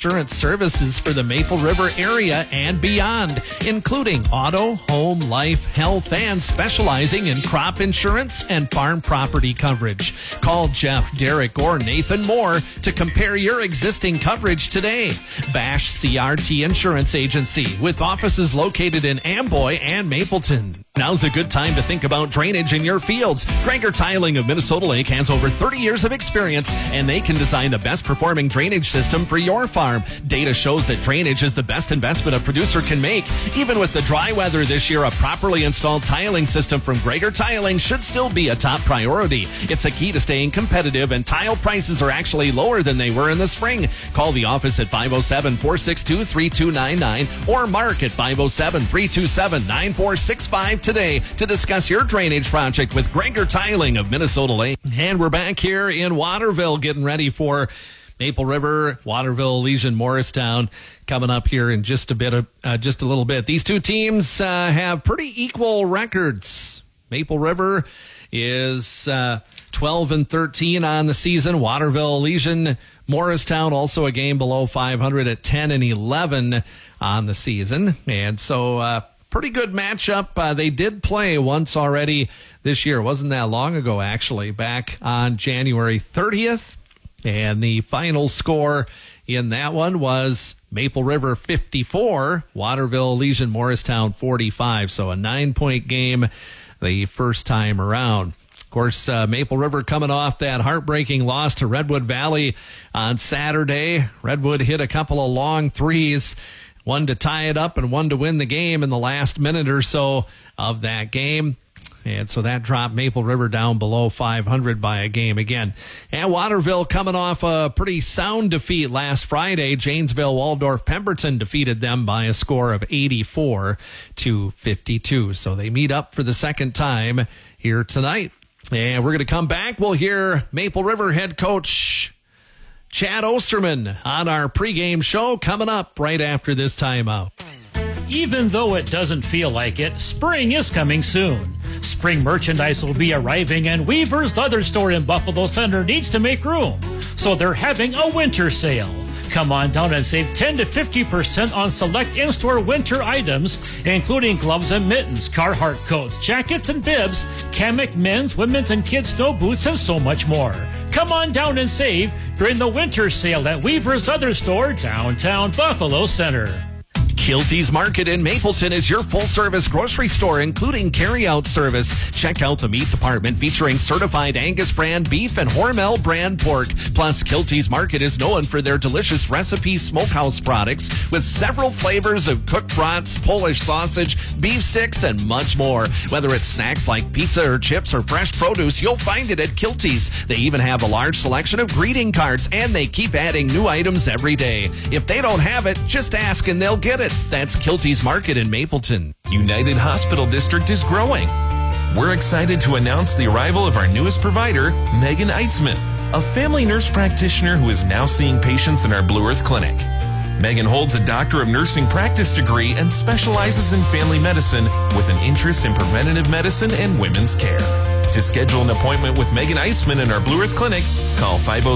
insurance services for the Maple River area and beyond, including auto, home, life, health, and specializing in crop insurance and farm property coverage. Call Jeff, Derek, or Nathan Moore to compare your existing coverage today. Bash CRT Insurance Agency, with offices located in Amboy and Mapleton. Now's a good time to think about drainage in your fields. Gregor Tiling of Minnesota Lake has over 30 years of experience, and they can design the best performing drainage system for your farm. Data shows that drainage is the best investment a producer can make. Even with the dry weather this year, a properly installed tiling system from Gregor Tiling should still be a top priority. It's a key to staying competitive, and tile prices are actually lower than they were in the spring. Call the office at 507-462-3299 or Mark at 507-327-9465 today to discuss your drainage project with Gregor Tiling of Minnesota Lake. And we're back here in Waterville getting ready for Maple River, Waterville, Legion, Morristown coming up here in just a little bit. These two teams have pretty equal records. Maple River is 12-13 on the season. Waterville, Legion, Morristown also a game below 500 at 10-11 on the season. And so pretty good matchup. They did play once already this year. It wasn't that long ago, actually, back on January 30th. And the final score in that one was Maple River 54, Waterville, Legion, Morristown 45. So a 9-point game the first time around. Of course, Maple River coming off that heartbreaking loss to Redwood Valley on Saturday. Redwood hit a couple of long threes, one to tie it up and one to win the game in the last minute or so of that game. And so that dropped Maple River down below 500 by a game again. And Waterville coming off a pretty sound defeat last Friday. Janesville, Waldorf, Pemberton defeated them by a score of 84-52. So they meet up for the second time here tonight. And we're going to come back. We'll hear Maple River head coach Chad Osterman on our pregame show coming up right after this timeout. Even though it doesn't feel like it, spring is coming soon. Spring merchandise will be arriving, and Weaver's Leather Store in Buffalo Center needs to make room. So they're having a winter sale. Come on down and save 10 to 50% on select in-store winter items, including gloves and mittens, Carhartt coats, jackets and bibs, Kamek men's, women's, and kids' snow boots, and so much more. Come on down and save during the winter sale at Weaver's Leather Store, downtown Buffalo Center. Kilty's Market in Mapleton is your full-service grocery store, including carry-out service. Check out the meat department featuring certified Angus brand beef and Hormel brand pork. Plus, Kilty's Market is known for their delicious recipe smokehouse products with several flavors of cooked brats, Polish sausage, beef sticks, and much more. Whether it's snacks like pizza or chips or fresh produce, you'll find it at Kilty's. They even have a large selection of greeting cards, and they keep adding new items every day. If they don't have it, just ask and they'll get it. That's Kilty's Market in Mapleton. United Hospital District is growing. We're excited to announce the arrival of our newest provider, Megan Eitzman, a family nurse practitioner who is now seeing patients in our Blue Earth Clinic. Megan holds a Doctor of Nursing practice degree and specializes in family medicine with an interest in preventative medicine and women's care. To schedule an appointment with Megan Eitzman in our Blue Earth Clinic, call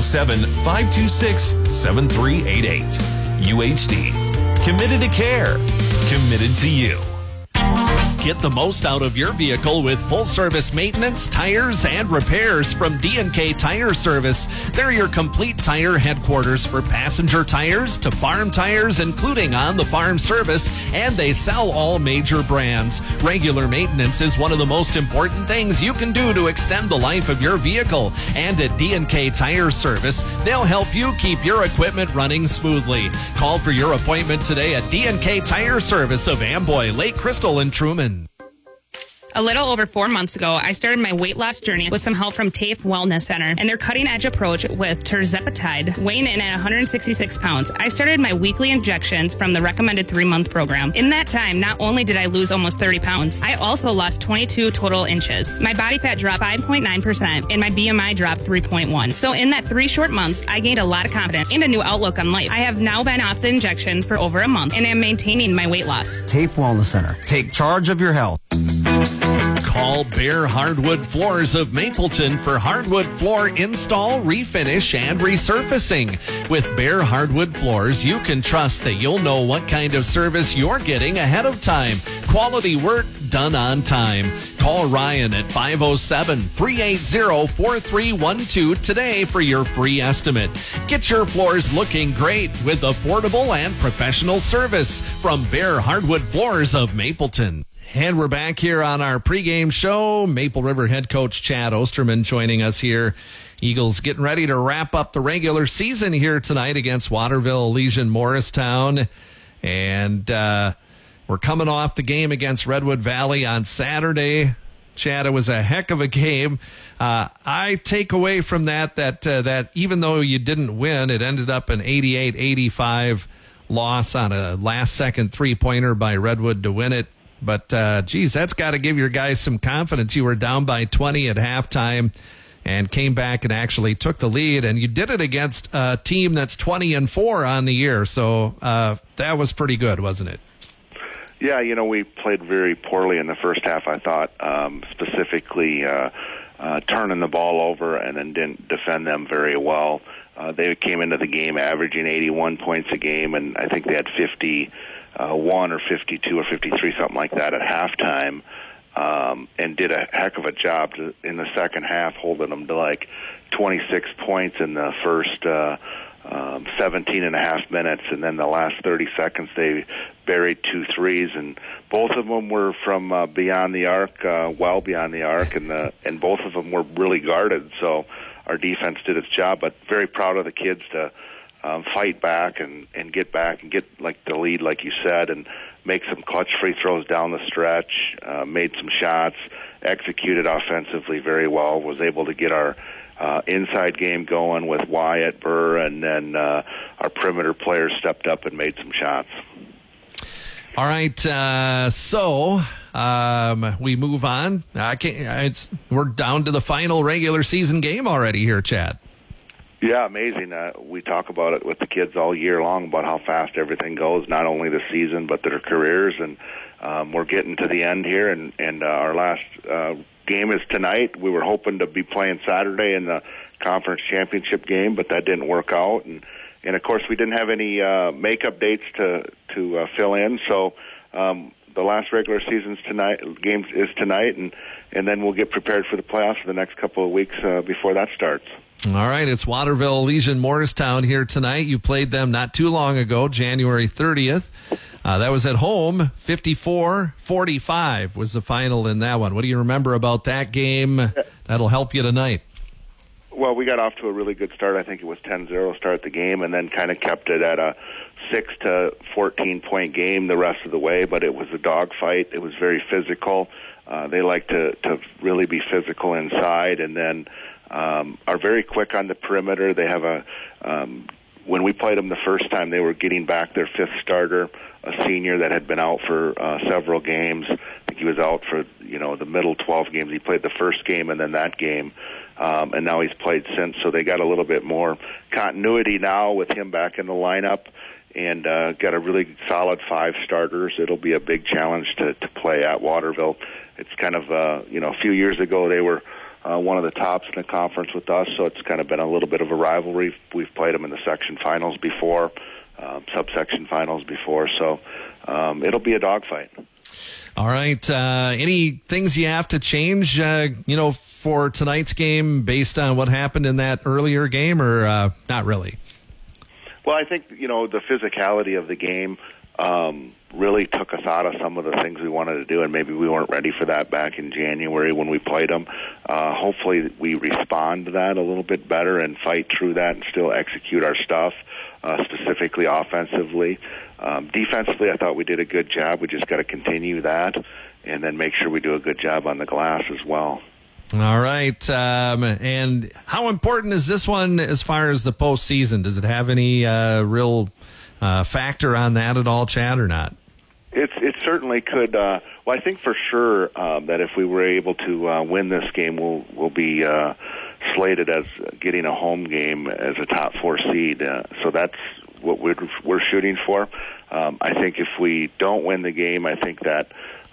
507-526-7388. UHD. Committed to care. Committed to you. Get the most out of your vehicle with full-service maintenance, tires, and repairs from D&K Tire Service. They're your complete tire headquarters for passenger tires to farm tires, including on-the-farm service, and they sell all major brands. Regular maintenance is one of the most important things you can do to extend the life of your vehicle. And at D&K Tire Service, they'll help you keep your equipment running smoothly. Call for your appointment today at D&K Tire Service of Amboy, Lake Crystal, and Truman. A little over 4 months ago, I started my weight loss journey with some help from TAFE Wellness Center and their cutting-edge approach with tirzepatide, weighing in at 166 pounds. I started my weekly injections from the recommended 3-month program. In that time, not only did I lose almost 30 pounds, I also lost 22 total inches. My body fat dropped 5.9% and my BMI dropped 3.1. So in that 3 short months, I gained a lot of confidence and a new outlook on life. I have now been off the injections for over a month and am maintaining my weight loss. TAFE Wellness Center. Take charge of your health. Call Bear Hardwood Floors of Mapleton for hardwood floor install, refinish, and resurfacing. With Bear Hardwood Floors, you can trust that you'll know what kind of service you're getting ahead of time. Quality work done on time. Call Ryan at 507-380-4312 today for your free estimate. Get your floors looking great with affordable and professional service from Bear Hardwood Floors of Mapleton. And we're back here on our pregame show. Maple River head coach Chad Osterman joining us here. Eagles getting ready to wrap up the regular season here tonight against Waterville Elysian Morristown. And we're coming off the game against Redwood Valley on Saturday. Chad, it was a heck of a game. I take away from that even though you didn't win, it ended up an 88-85 loss on a last-second three-pointer by Redwood to win it. But, geez, that's got to give your guys some confidence. You were down by 20 at halftime and came back and actually took the lead. And you did it against a team that's 20-4 on the year. So that was pretty good, wasn't it? Yeah, we played very poorly in the first half, I thought, specifically turning the ball over and then didn't defend them very well. They came into the game averaging 81 points a game, and I think they had 51 or 52 or 53, something like that at halftime, and did a heck of a job in the second half, holding them to like 26 points in the first 17 and a half minutes, and then the last 30 seconds they buried 2 threes, and both of them were from beyond the arc, well beyond the arc, and both of them were really guarded. So our defense did its job, but very proud of the kids to fight back and get back and get like the lead, like you said, and make some clutch free throws down the stretch, made some shots, executed offensively very well, was able to get our inside game going with Wyatt Burr, and then our perimeter players stepped up and made some shots. All right, so we move on. We're down to the final regular season game already here, Chad. Yeah, amazing. We talk about it with the kids all year long about how fast everything goes, not only the season but their careers, and we're getting to the end here, and our last game is tonight. We were hoping to be playing Saturday in the conference championship game, but that didn't work out, and of course we didn't have any makeup dates to fill in, so the last regular season's games is tonight, and then we'll get prepared for the playoffs for the next couple of weeks before that starts. All right, it's Waterville Elysian Morristown here tonight. You played them not too long ago, January 30th. That was at home. 54-45 was the final in that one. What do you remember about that game? That'll help you tonight. Well, we got off to a really good start. I think it was 10-0 start the game, and then kind of kept it at a 6 to 14-point game the rest of the way, but it was a dogfight. It was very physical. They like to really be physical inside, and then are very quick on the perimeter. They have when we played them the first time, they were getting back their 5th starter, a senior that had been out for several games. I think he was out for the middle 12 games. He played the first game and then that game, and now he's played since. So they got a little bit more continuity now with him back in the lineup, and got a really solid 5 starters. It'll be a big challenge to play at Waterville. It's kind of a few years ago they were one of the tops in the conference with us, so it's kind of been a little bit of a rivalry. We've played them in the section finals before, subsection finals before, so it'll be a dogfight. All right. Any things you have to change, for tonight's game based on what happened in that earlier game, or not really? Well, I think, the physicality of the game really took us out of some of the things we wanted to do, and maybe we weren't ready for that back in January when we played them. Hopefully we respond to that a little bit better and fight through that and still execute our stuff, specifically offensively. Defensively, I thought we did a good job. We just got to continue that and then make sure we do a good job on the glass as well. All right. And how important is this one as far as the postseason? Does it have any real factor on that at all, Chad, or not? It certainly could. Well, I think for sure that if we were able to win this game, we'll be slated as getting a home game as a top 4 seed. So that's what we're shooting for. I think if we don't win the game, I think that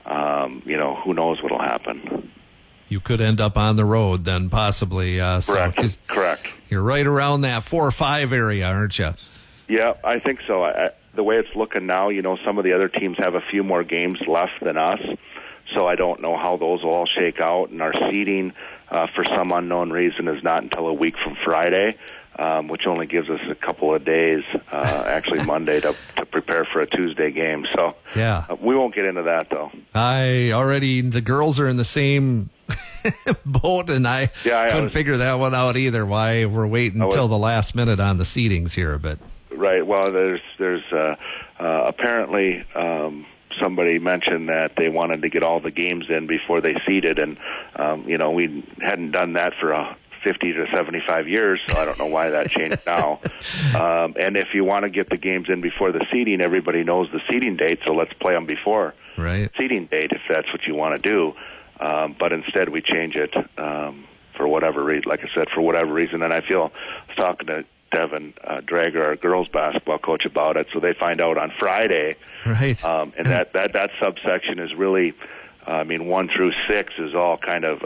who knows what'll happen. You could end up on the road then, possibly. Correct. You're right around that 4-5 area, aren't you? Yeah, I think so. The way it's looking now, some of the other teams have a few more games left than us, so I don't know how those will all shake out. And our seeding, for some unknown reason, is not until a week from Friday, which only gives us a couple of days, actually Monday, to prepare for a Tuesday game. So we won't get into that, though. The girls are in the same boat, and I couldn't figure that one out either, why we're waiting until the last minute on the seedings here a bit. Right. Well, there's apparently somebody mentioned that they wanted to get all the games in before they seeded, and we hadn't done that for 50 to 75 years, so I don't know why that changed now. And if you want to get the games in before the seeding, everybody knows the seeding date, so let's play them before seeding date if that's what you want to do. But instead we change it for whatever reason. Like I said, for whatever reason. And I was talking to Devin Drager, our girls basketball coach, about it. So they find out on Friday. Right. And that subsection is really, 1 through 6 is all kind of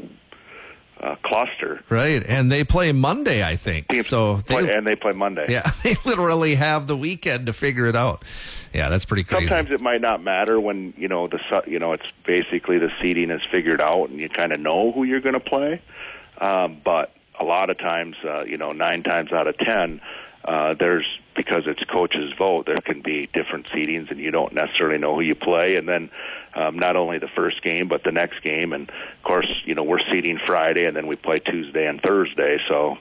a cluster. Right. And they play Monday, I think. They play Monday. Yeah. They literally have the weekend to figure it out. Yeah, that's pretty crazy. Sometimes it might not matter when, it's basically the seeding is figured out and you kind of know who you're going to play. But a lot of times, 9 times out of 10, because it's coach's vote, there can be different seedings and you don't necessarily know who you play. And then not only the first game, but the next game. And, of course, we're seeding Friday and then we play Tuesday and Thursday. So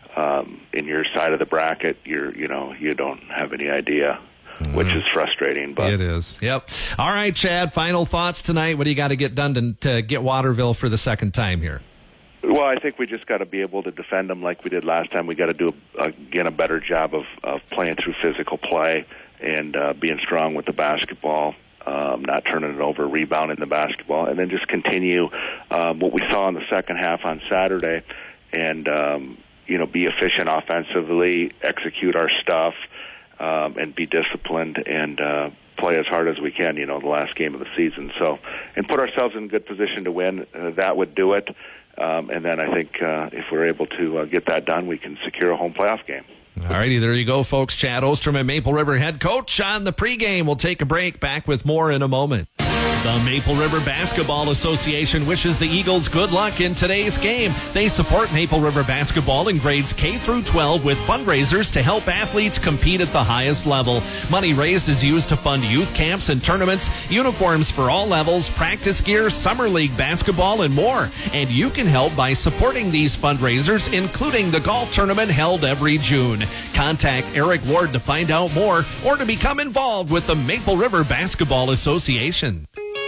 in your side of the bracket, you don't have any idea. Which is frustrating, but it is. Yep. All right, Chad. Final thoughts tonight. What do you got to get done to get Waterville for the second time here? Well, I think we just got to be able to defend them like we did last time. We got to do a better job of playing through physical play and being strong with the basketball, not turning it over, rebounding the basketball, and then just continue what we saw in the second half on Saturday, and be efficient offensively, execute our stuff. And be disciplined and play as hard as we can, the last game of the season. So, and put ourselves in a good position to win. That would do it. And then I think if we're able to get that done, we can secure a home playoff game. All righty, there you go, folks. Chad Osterman, Maple River head coach on the pregame. We'll take a break. Back with more in a moment. The Maple River Basketball Association wishes the Eagles good luck in today's game. They support Maple River basketball in grades K through 12 with fundraisers to help athletes compete at the highest level. Money raised is used to fund youth camps and tournaments, uniforms for all levels, practice gear, summer league basketball, and more. And you can help by supporting these fundraisers, including the golf tournament held every June. Contact Eric Ward to find out more or to become involved with the Maple River Basketball Association.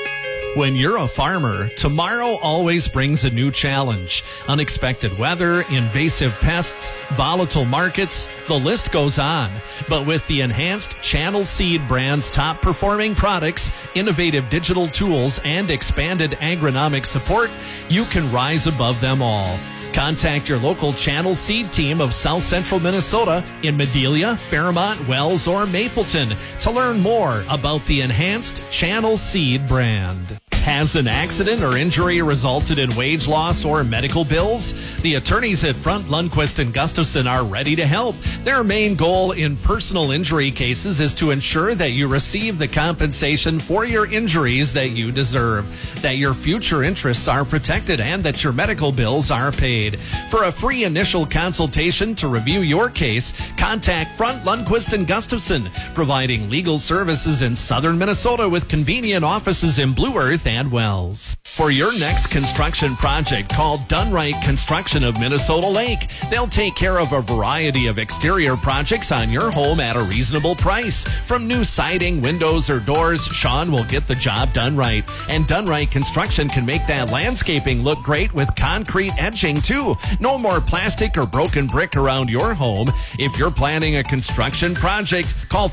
When you're a farmer, tomorrow always brings a new challenge. Unexpected weather, invasive pests, volatile markets, the list goes on. But with the enhanced Channel Seed brand's top performing products, innovative digital tools, and expanded agronomic support, you can rise above them all. Contact your local Channel Seed team of South Central Minnesota in Medelia, Fairmont, Wells, or Mapleton to learn more about the enhanced Channel Seed brand. Has an accident or injury resulted in wage loss or medical bills? The attorneys at Front, Lundquist, and Gustafson are ready to help. Their main goal in personal injury cases is to ensure that you receive the compensation for your injuries that you deserve, that your future interests are protected, and that your medical bills are paid. For a free initial consultation to review your case, contact Front, Lundquist, and Gustafson, providing legal services in southern Minnesota with convenient offices in Blue Earth and Wells. For your next construction project, call Dunright Construction of Minnesota Lake. They'll take care of a variety of exterior projects on your home at a reasonable price. From new siding, windows, or doors, Sean will get the job done right. And Dunright Construction can make that landscaping look great with concrete edging too. No more plastic or broken brick around your home. If you're planning a construction project, call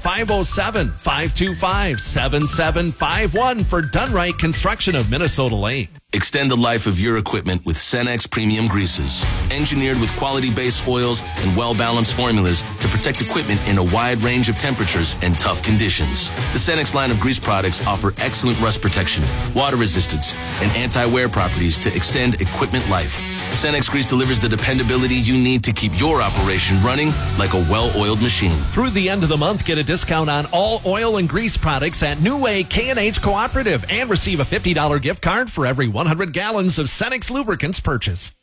507-525-7751 for Dunright Construction of Minnesota Lake. Extend the life of your equipment with Cenex Premium Greases. Engineered with quality base oils and well-balanced formulas to protect protect equipment in a wide range of temperatures and tough conditions. The Cenex line of grease products offer excellent rust protection, water resistance, and anti-wear properties to extend equipment life. Cenex Grease delivers the dependability you need to keep your operation running like a well-oiled machine. Through the end of the month, get a discount on all oil and grease products at New Way K&H Cooperative and receive a $50 gift card for every 100 gallons of Cenex lubricants purchased.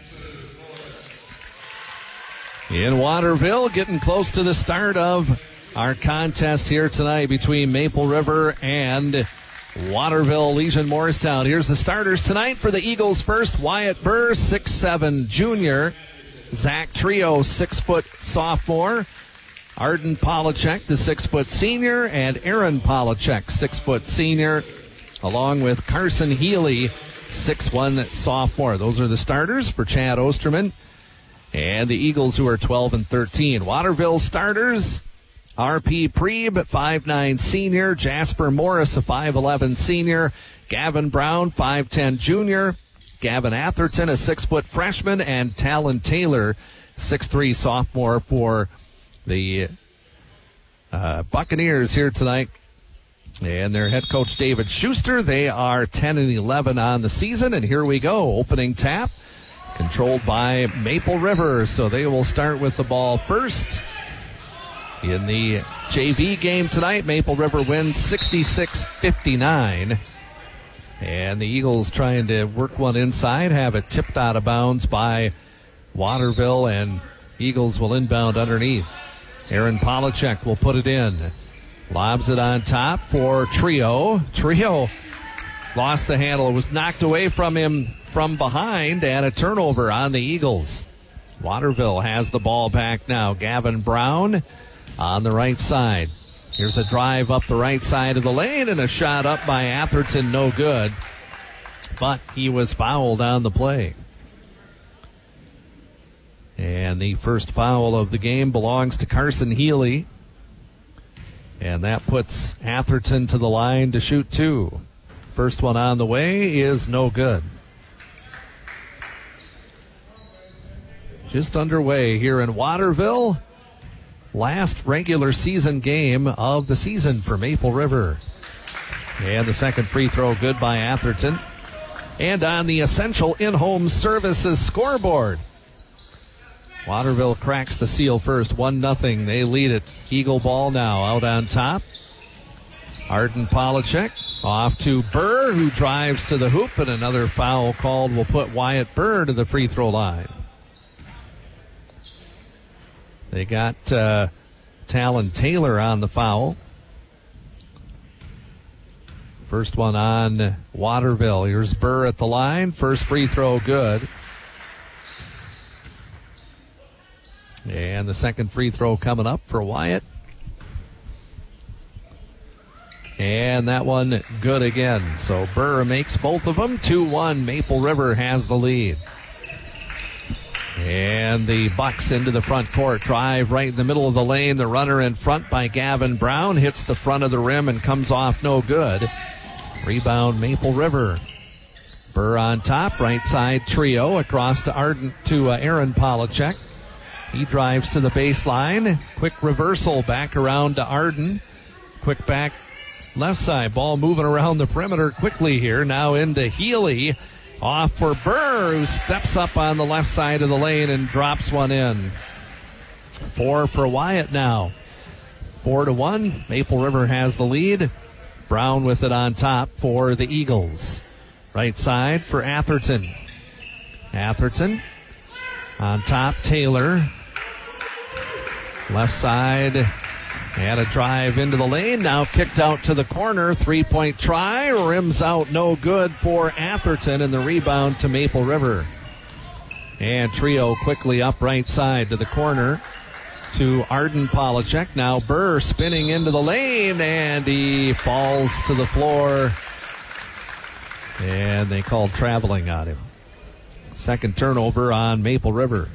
In Waterville, getting close to the start of our contest here tonight between Maple River and Waterville Legion Morristown. Here's the starters tonight for the Eagles. First, Wyatt Burr, 6'7" junior. Zach Trio, 6-foot sophomore. Arden Polachek, the 6-foot senior. And Aaron Polachek, 6-foot senior, along with Carson Healy, 6'1" sophomore. Those are the starters for Chad Osterman and the Eagles, who are 12 and 13. Waterville starters: R.P. Preeb, 5'9" senior. Jasper Morris, a 5'11" senior. Gavin Brown, 5'10" junior. Gavin Atherton, a 6-foot freshman. And Talon Taylor, 6'3" sophomore for the Buccaneers here tonight. And their head coach, David Schuster. They are 10 and 11 on the season. And here we go. Opening tap, controlled by Maple River. So they will start with the ball first. In the JV game tonight, Maple River wins 66-59. And the Eagles trying to work one inside, have it tipped out of bounds by Waterville, and Eagles will inbound underneath. Aaron Polachek will put it in. Lobs it on top for Trio. Trio lost the handle. It was knocked away from him from behind, and a turnover on the Eagles. Waterville has the ball back now. Gavin Brown on the right side. Here's a drive up the right side of the lane, and a shot up by Atherton, no good. But he was fouled on the play. And the first foul of the game belongs to Carson Healy. And that puts Atherton to the line to shoot two. First one on the way is no good. Just underway here in Waterville. Last regular season game of the season for Maple River. And the second free throw good by Atherton. And on the Essential In-Home Services scoreboard, Waterville cracks the seal first, 1-0. They lead it. Eagle ball now out on top. Arden Polachek off to Burr, who drives to the hoop, and another foul called will put Wyatt Burr to the free throw line. They got Talon Taylor on the foul. First one on Waterville. Here's Burr at the line. First free throw good. And the second free throw coming up for Wyatt. And that one good again. So Burr makes both of them. 2-1. Maple River has the lead. And the Bucks into the front court. Drive right in the middle of the lane. The runner in front by Gavin Brown hits the front of the rim and comes off no good. Rebound Maple River. Burr on top. Right side Trio across to Aaron Polachek. He drives to the baseline. Quick reversal back around to Arden. Quick back left side. Ball moving around the perimeter quickly here. Now into Healy. Off for Burr, who steps up on the left side of the lane and drops one in. 4 for Wyatt now. 4-1. Maple River has the lead. Brown with it on top for the Eagles. Right side for Atherton. Atherton on top, Taylor. Left side. And a drive into the lane. Now kicked out to the corner. 3-point try. Rims out no good for Atherton, and the rebound to Maple River. And Trio quickly up right side to the corner to Arden Polachek. Now Burr spinning into the lane, and he falls to the floor. And they called traveling on him. Second turnover on Maple River.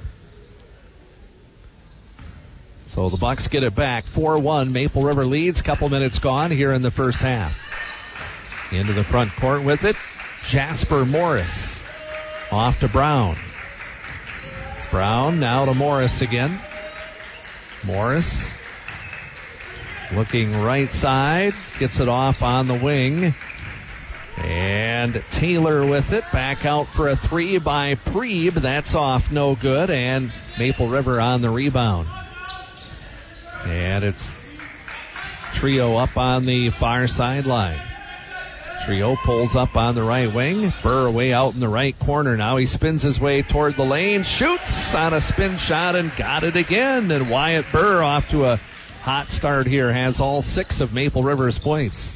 So the Bucks get it back. 4-1. Maple River leads. Couple minutes gone here in the first half. Into the front court with it. Jasper Morris. Off to Brown. Brown now to Morris again. Morris looking right side, gets it off on the wing. And Taylor with it, back out for a three by Preeb. That's off, no good, and Maple River on the rebound. And it's Trio up on the far sideline. Trio pulls up on the right wing. Burr way out in the right corner now. He spins his way toward the lane, shoots on a spin shot and got it again. And Wyatt Burr off to a hot start here, has all 6 of Maple River's points.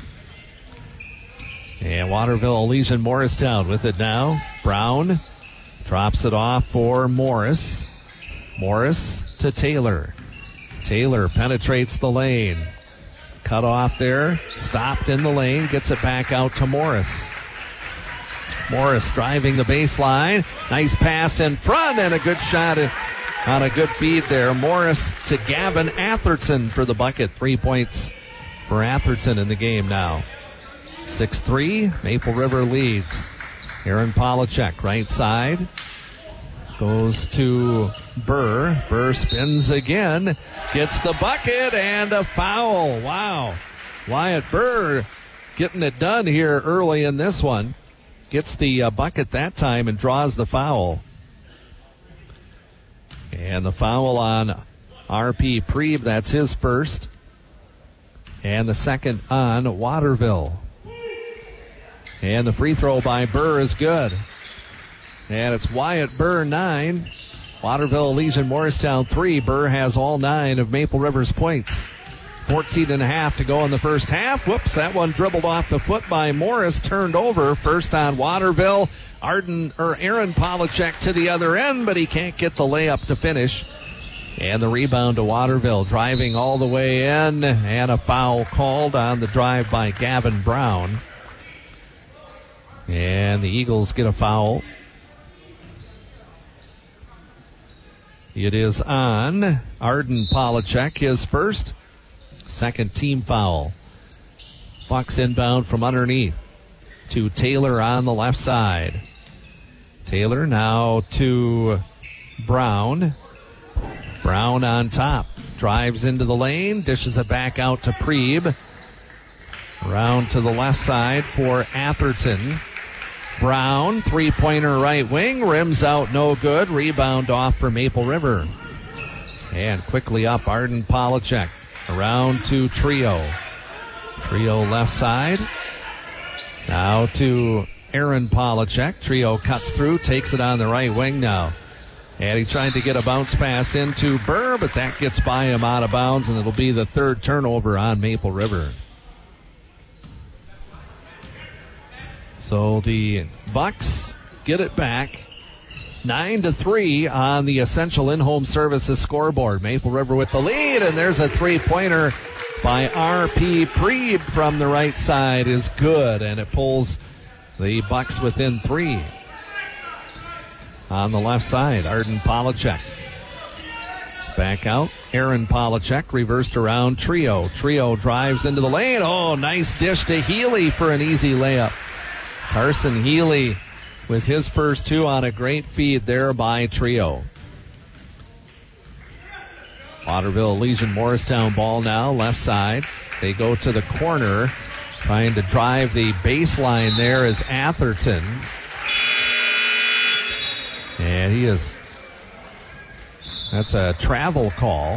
And Waterville Elysian Morristown with it now. Brown drops it off for Morris. Morris to Taylor. Taylor penetrates the lane. Cut off there. Stopped in the lane. Gets it back out to Morris. Morris driving the baseline. Nice pass in front and a good shot on a good feed there. Morris to Gavin Atherton for the bucket. 3 points for Atherton in the game now. 6-3, Maple River leads. Aaron Polachek, right side. Goes to Burr. Burr spins again. Gets the bucket and a foul. Wow. Wyatt Burr getting it done here early in this one. Gets the bucket that time and draws the foul. And the foul on R.P. Preeb, that's his first. And the second on Waterville. And the free throw by Burr is good. And it's Wyatt Burr 9. Waterville Elysian Morristown 3. Burr has all 9 of Maple River's points. 14.5 to go in the first half. Whoops, that one dribbled off the foot by Morris. Turned over. First on Waterville. Aaron Polachek to the other end, but he can't get the layup to finish. And the rebound to Waterville. Driving all the way in. And a foul called on the drive by Gavin Brown. And the Eagles get a foul. It is on Arden Polachek, his first. Second team foul. Bucks inbound from underneath to Taylor on the left side. Taylor now to Brown. Brown on top. Drives into the lane. Dishes it back out to Preeb. Around to the left side for Atherton. Brown, three-pointer right wing, rims out, no good. Rebound off for Maple River. And quickly up, Arden Polachek. Around to Trio. Trio left side. Now to Aaron Polachek. Trio cuts through, takes it on the right wing now. And he tried to get a bounce pass into Burr, but that gets by him out of bounds, and it'll be the third turnover on Maple River. So the Bucks get it back 9-3 on the Essential In-Home Services scoreboard. Maple River with the lead, and there's a three-pointer by R.P. Preeb from the right side is good, and it pulls the Bucks within 3. On the left side, Arden Polachek. Back out, Aaron Polachek, reversed around Trio. Trio drives into the lane. Oh, nice dish to Healy for an easy layup. Carson Healy with his first 2 on a great feed there by Trio. Waterville Elysian Morristown ball now, left side. They go to the corner. Trying to drive the baseline there is Atherton. And that's a travel call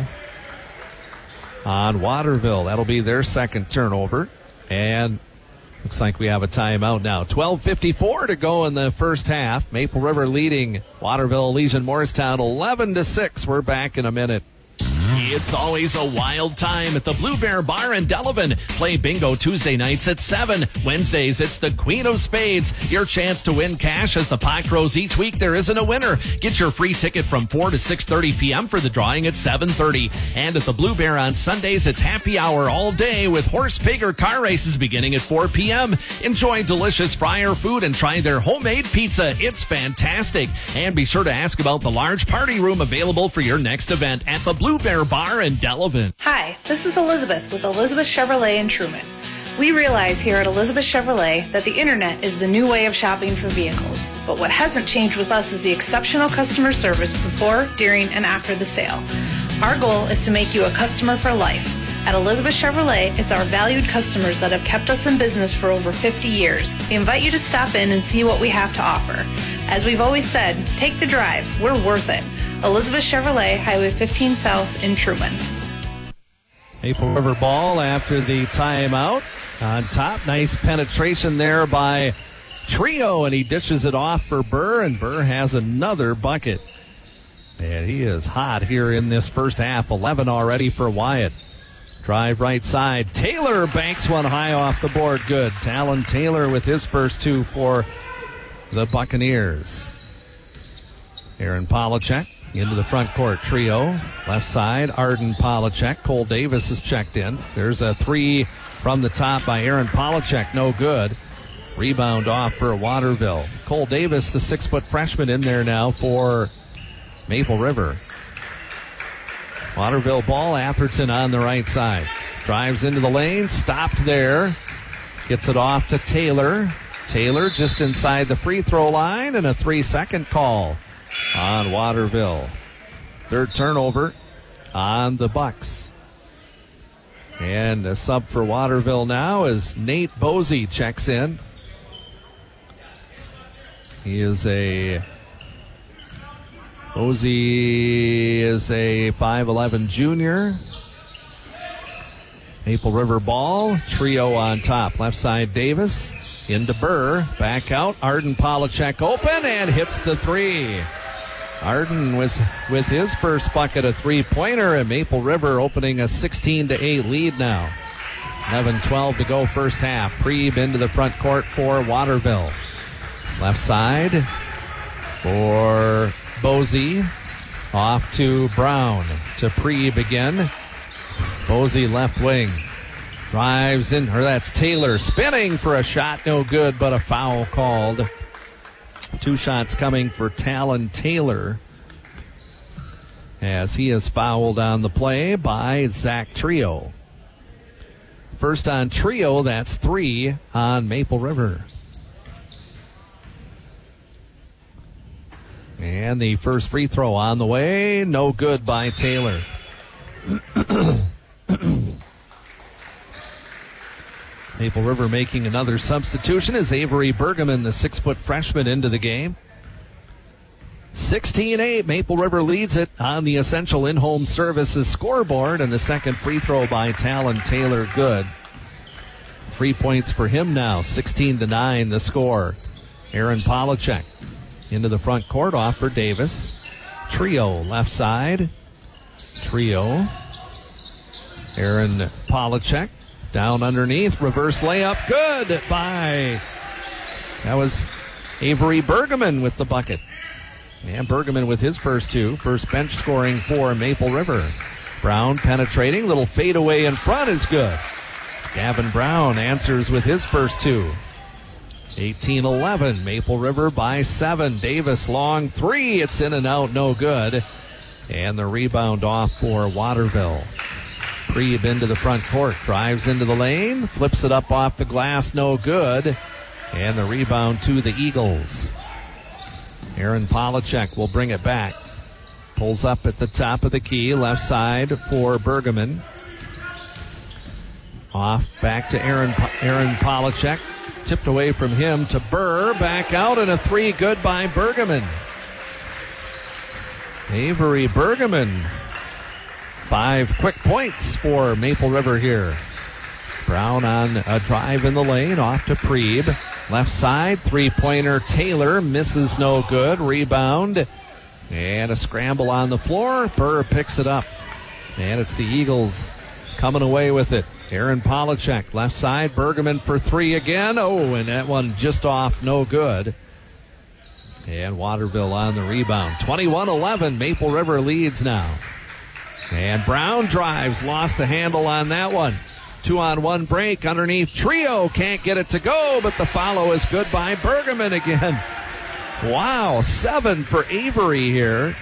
on Waterville. That'll be their second turnover. And looks like we have a timeout now. 12:54 to go in the first half. Maple River leading Waterville Elysian Morristown 11-6. We're back in a minute. It's always a wild time at the Blue Bear Bar in Delavan. Play bingo Tuesday nights at 7. Wednesdays, it's the Queen of Spades. Your chance to win cash as the pot grows each week. There isn't a winner. Get your free ticket from 4 to 6:30 p.m. for the drawing at 7:30. And at the Blue Bear on Sundays, it's happy hour all day with horse, pig, or car races beginning at 4 p.m. Enjoy delicious fryer food and try their homemade pizza. It's fantastic. And be sure to ask about the large party room available for your next event at the Blue Bear Bar in Delavan. Hi, this is Elizabeth with Elizabeth Chevrolet in Truman. We realize here at Elizabeth Chevrolet that the internet is the new way of shopping for vehicles. But what hasn't changed with us is the exceptional customer service before, during, and after the sale. Our goal is to make you a customer for life. At Elizabeth Chevrolet, it's our valued customers that have kept us in business for over 50 years. We invite you to stop in and see what we have to offer. As we've always said, take the drive. We're worth it. Elizabeth Chevrolet, Highway 15 South in Truman. Maple River ball after the timeout. On top, nice penetration there by Trio, and he dishes it off for Burr, and Burr has another bucket. And he is hot here in this first half. 11 already for Wyatt. Drive right side. Taylor banks one high off the board. Good. Talon Taylor with his first two for the Buccaneers. Aaron Polachek into the front court. Trio. Left side. Arden Polachek. Cole Davis is checked in. There's a three from the top by Aaron Polachek. No good. Rebound off for Waterville. Cole Davis, the 6-foot freshman, in there now for Maple River. Waterville ball. Atherton on the right side. Drives into the lane. Stopped there. Gets it off to Taylor. Taylor just inside the free throw line, and a 3-second call on Waterville. Third turnover on the Bucks. And a sub for Waterville now as Nate Bosey checks in. Bosey is a 5'11 junior. Maple River ball. Trio on top. Left side Davis. Into Burr. Back out. Arden Polachek open and hits the three. Arden was with his first bucket, a three-pointer, and Maple River opening a 16-8 lead now. 11-12 to go first half. Preeb into the front court for Waterville. Left side for Bosey. Off to Brown. To Preeb again. Bosey left wing. Drives in, or that's Taylor spinning for a shot. No good, but a foul called. Two shots coming for Talon Taylor as he is fouled on the play by Zach Trio. First on Trio, that's 3 on Maple River. And the first free throw on the way, no good by Taylor. Maple River making another substitution as Avery Bergman, the 6-foot freshman, into the game. 16-8, Maple River leads it on the Essential In-Home Services scoreboard, and the second free throw by Talon Taylor, good. 3 points for him now, 16-9 the score. Aaron Polachek into the front court, off for Davis. Trio left side. Trio. Aaron Polachek down underneath, reverse layup, good by, that was Avery Bergman with the bucket. And Bergman with his first two, first bench scoring for Maple River. Brown penetrating, little fadeaway in front is good. Gavin Brown answers with his first two. 18-11, Maple River by 7. Davis long three, it's in and out, no good. And the rebound off for Waterville. Preeb into the front court, drives into the lane, flips it up off the glass, no good. And the rebound to the Eagles. Aaron Polachek will bring it back. Pulls up at the top of the key, left side for Bergman. Off back to Aaron Polachek. Tipped away from him to Burr. Back out, and a three, good by Bergman. Avery Bergman. 5 quick points for Maple River here. Brown on a drive in the lane, off to Preeb. Left side, three-pointer Taylor, misses, no good. Rebound, and a scramble on the floor. Burr picks it up, and it's the Eagles coming away with it. Aaron Polachek, left side, Bergman for three again. Oh, and that one just off, no good. And Waterville on the rebound. 21-11, Maple River leads now. And Brown drives, lost the handle on that one. 2-on-1 break underneath. Trio can't get it to go, but the follow is good by Bergman again. Wow, 7 for Avery here.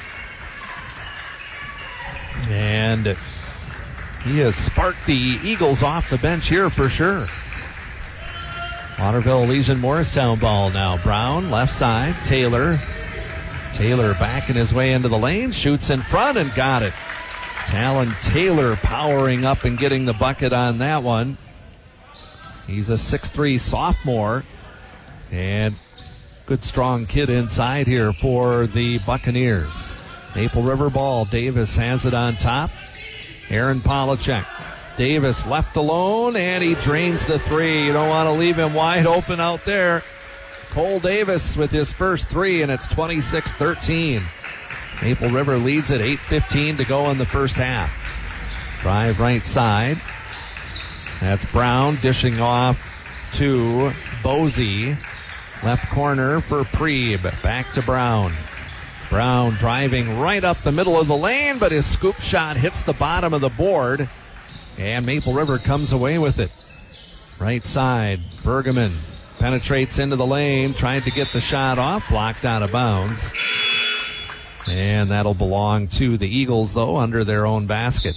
And he has sparked the Eagles off the bench here for sure. Waterville Legion Morristown ball now. Brown, left side, Taylor. Taylor backing his way into the lane, shoots in front and got it. Talon Taylor powering up and getting the bucket on that one. He's a 6'3" sophomore. And good strong kid inside here for the Buccaneers. Maple River ball. Davis has it on top. Aaron Polachek. Davis left alone, and he drains the three. You don't want to leave him wide open out there. Cole Davis with his first three, and it's 26-13. Maple River leads at 8:15 to go in the first half. Drive right side. That's Brown dishing off to Bosey. Left corner for Preeb. Back to Brown. Brown driving right up the middle of the lane, but his scoop shot hits the bottom of the board. And Maple River comes away with it. Right side, Bergman penetrates into the lane, tried to get the shot off, blocked out of bounds. And that'll belong to the Eagles, though, under their own basket.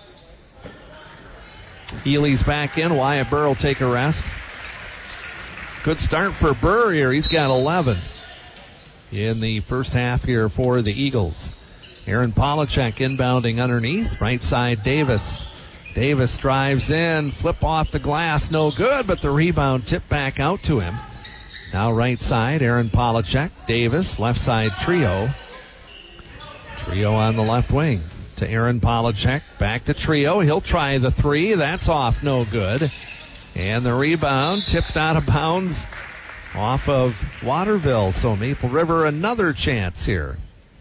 Healy's back in. Wyatt Burr will take a rest. Good start for Burr here. He's got 11 in the first half here for the Eagles. Aaron Polachek inbounding underneath. Right side, Davis. Davis drives in, flip off the glass, no good, but the rebound tipped back out to him. Now right side, Aaron Polachek, Davis, left side Trio. Trio on the left wing to Aaron Polachek, back to Trio. He'll try the three, that's off, no good. And the rebound tipped out of bounds off of Waterville, so Maple River another chance here.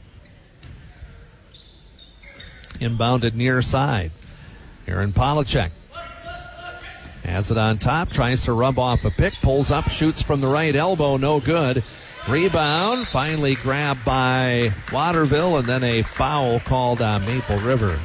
Inbounded near side. Aaron Polachek has it on top, tries to rub off a pick, pulls up, shoots from the right elbow, no good. Rebound, finally grabbed by Waterville, and then a foul called on Maple River.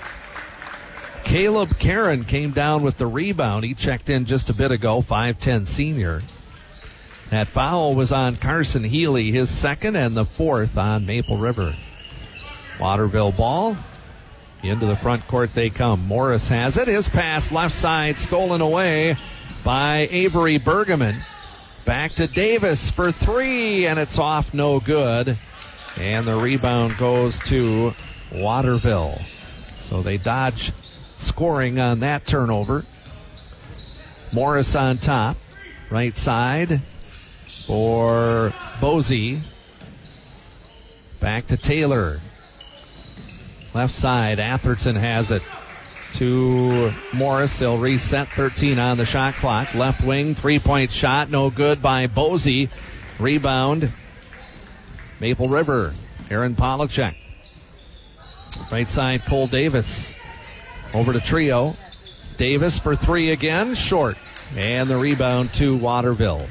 Caleb Karen came down with the rebound. He checked in just a bit ago, 5'10" senior. That foul was on Carson Healy, his second and the fourth on Maple River. Waterville ball. Into the front court they come. Morris has it. His pass left side stolen away by Avery Bergman. Back to Davis for three, and it's off, no good. And the rebound goes to Waterville. So they dodge scoring on that turnover. Morris on top. Right side for Bosey. Back to Taylor. Left side, Atherton has it to Morris. They'll reset, 13 on the shot clock. Left wing, three-point shot, no good by Bosey. Rebound, Maple River. Aaron Polachek. Right side, Cole Davis. Over to Trio. Davis for three again, short. And the rebound to Waterville.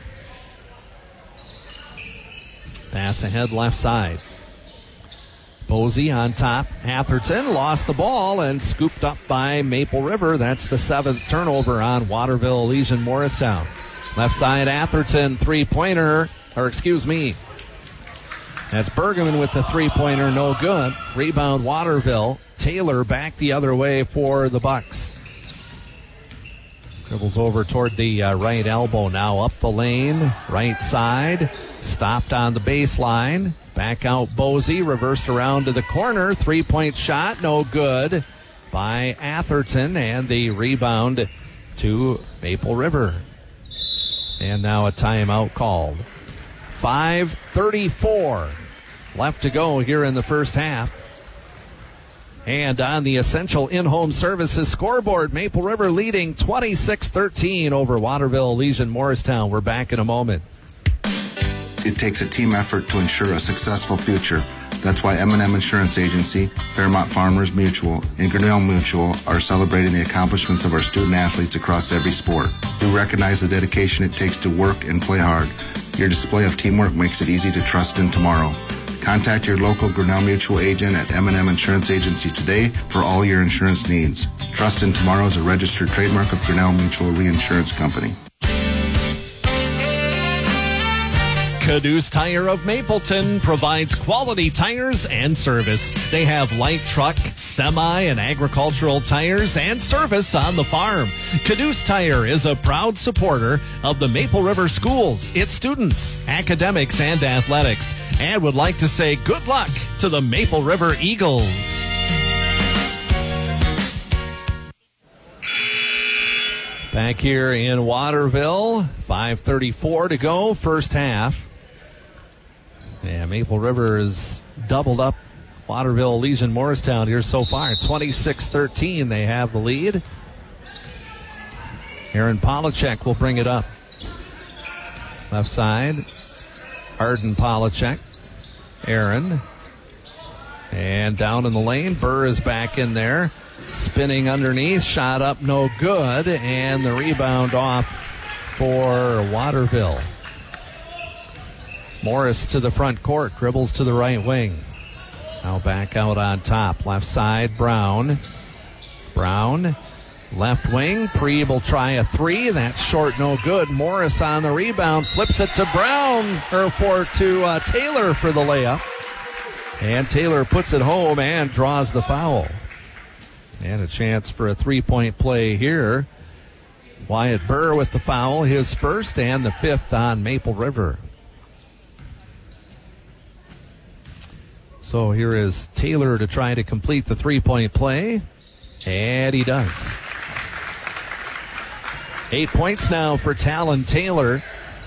Pass ahead left side. Bosey on top. Atherton lost the ball and scooped up by Maple River. That's the seventh turnover on Waterville Legion Morristown. Left side, Atherton, three-pointer. That's Bergman with the three-pointer, no good. Rebound Waterville. Taylor back the other way for the Bucks. Dribbles over toward the right elbow now. Up the lane, right side. Stopped on the baseline. Back out Bosey, reversed around to the corner. Three-point shot, no good by Atherton, and the rebound to Maple River. And now a timeout called. 5:34 left to go here in the first half. And on the Essential In-Home Services scoreboard, Maple River leading 26-13 over Waterville Legion Morristown. We're back in a moment. It takes a team effort to ensure a successful future. That's why M&M Insurance Agency, Fairmont Farmers Mutual, and Grinnell Mutual are celebrating the accomplishments of our student athletes across every sport. We recognize the dedication it takes to work and play hard. Your display of teamwork makes it easy to trust in tomorrow. Contact your local Grinnell Mutual agent at M&M Insurance Agency today for all your insurance needs. Trust in Tomorrow is a registered trademark of Grinnell Mutual Reinsurance Company. Caduce Tire of Mapleton provides quality tires and service. They have light truck, semi, and agricultural tires and service on the farm. Caduce Tire is a proud supporter of the Maple River schools, its students, academics, and athletics, and would like to say good luck to the Maple River Eagles. Back here in Waterville, 5:34 to go, first half. Yeah, Maple River has doubled up Waterville Legion Morristown here so far. 26-13, they have the lead. Aaron Polachek will bring it up. Left side, Arden Polachek. Aaron. And down in the lane, Burr is back in there. Spinning underneath, shot up, no good. And the rebound off for Waterville. Morris to the front court, dribbles to the right wing. Now back out on top. Left side, Brown. Brown, left wing. Preeb will try a three. That's short, no good. Morris on the rebound, flips it to Brown, or to Taylor for the layup. And Taylor puts it home and draws the foul. And a chance for a three-point play here. Wyatt Burr with the foul, his first and the fifth on Maple River. So here is Taylor to try to complete the three-point play. And he does. 8 points now for Talon Taylor.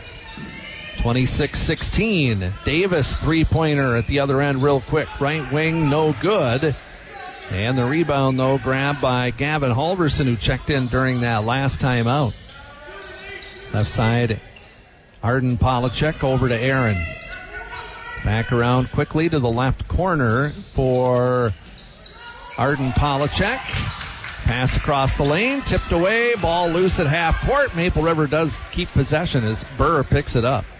26-16. Davis, three-pointer at the other end real quick. Right wing, no good. And the rebound, though, grabbed by Gavin Halverson, who checked in during that last time out. Left side, Arden Polachek over to Aaron. Back around quickly to the left corner for Arden Polachek. Pass across the lane, tipped away, ball loose at half court. Maple River does keep possession as Burr picks it up.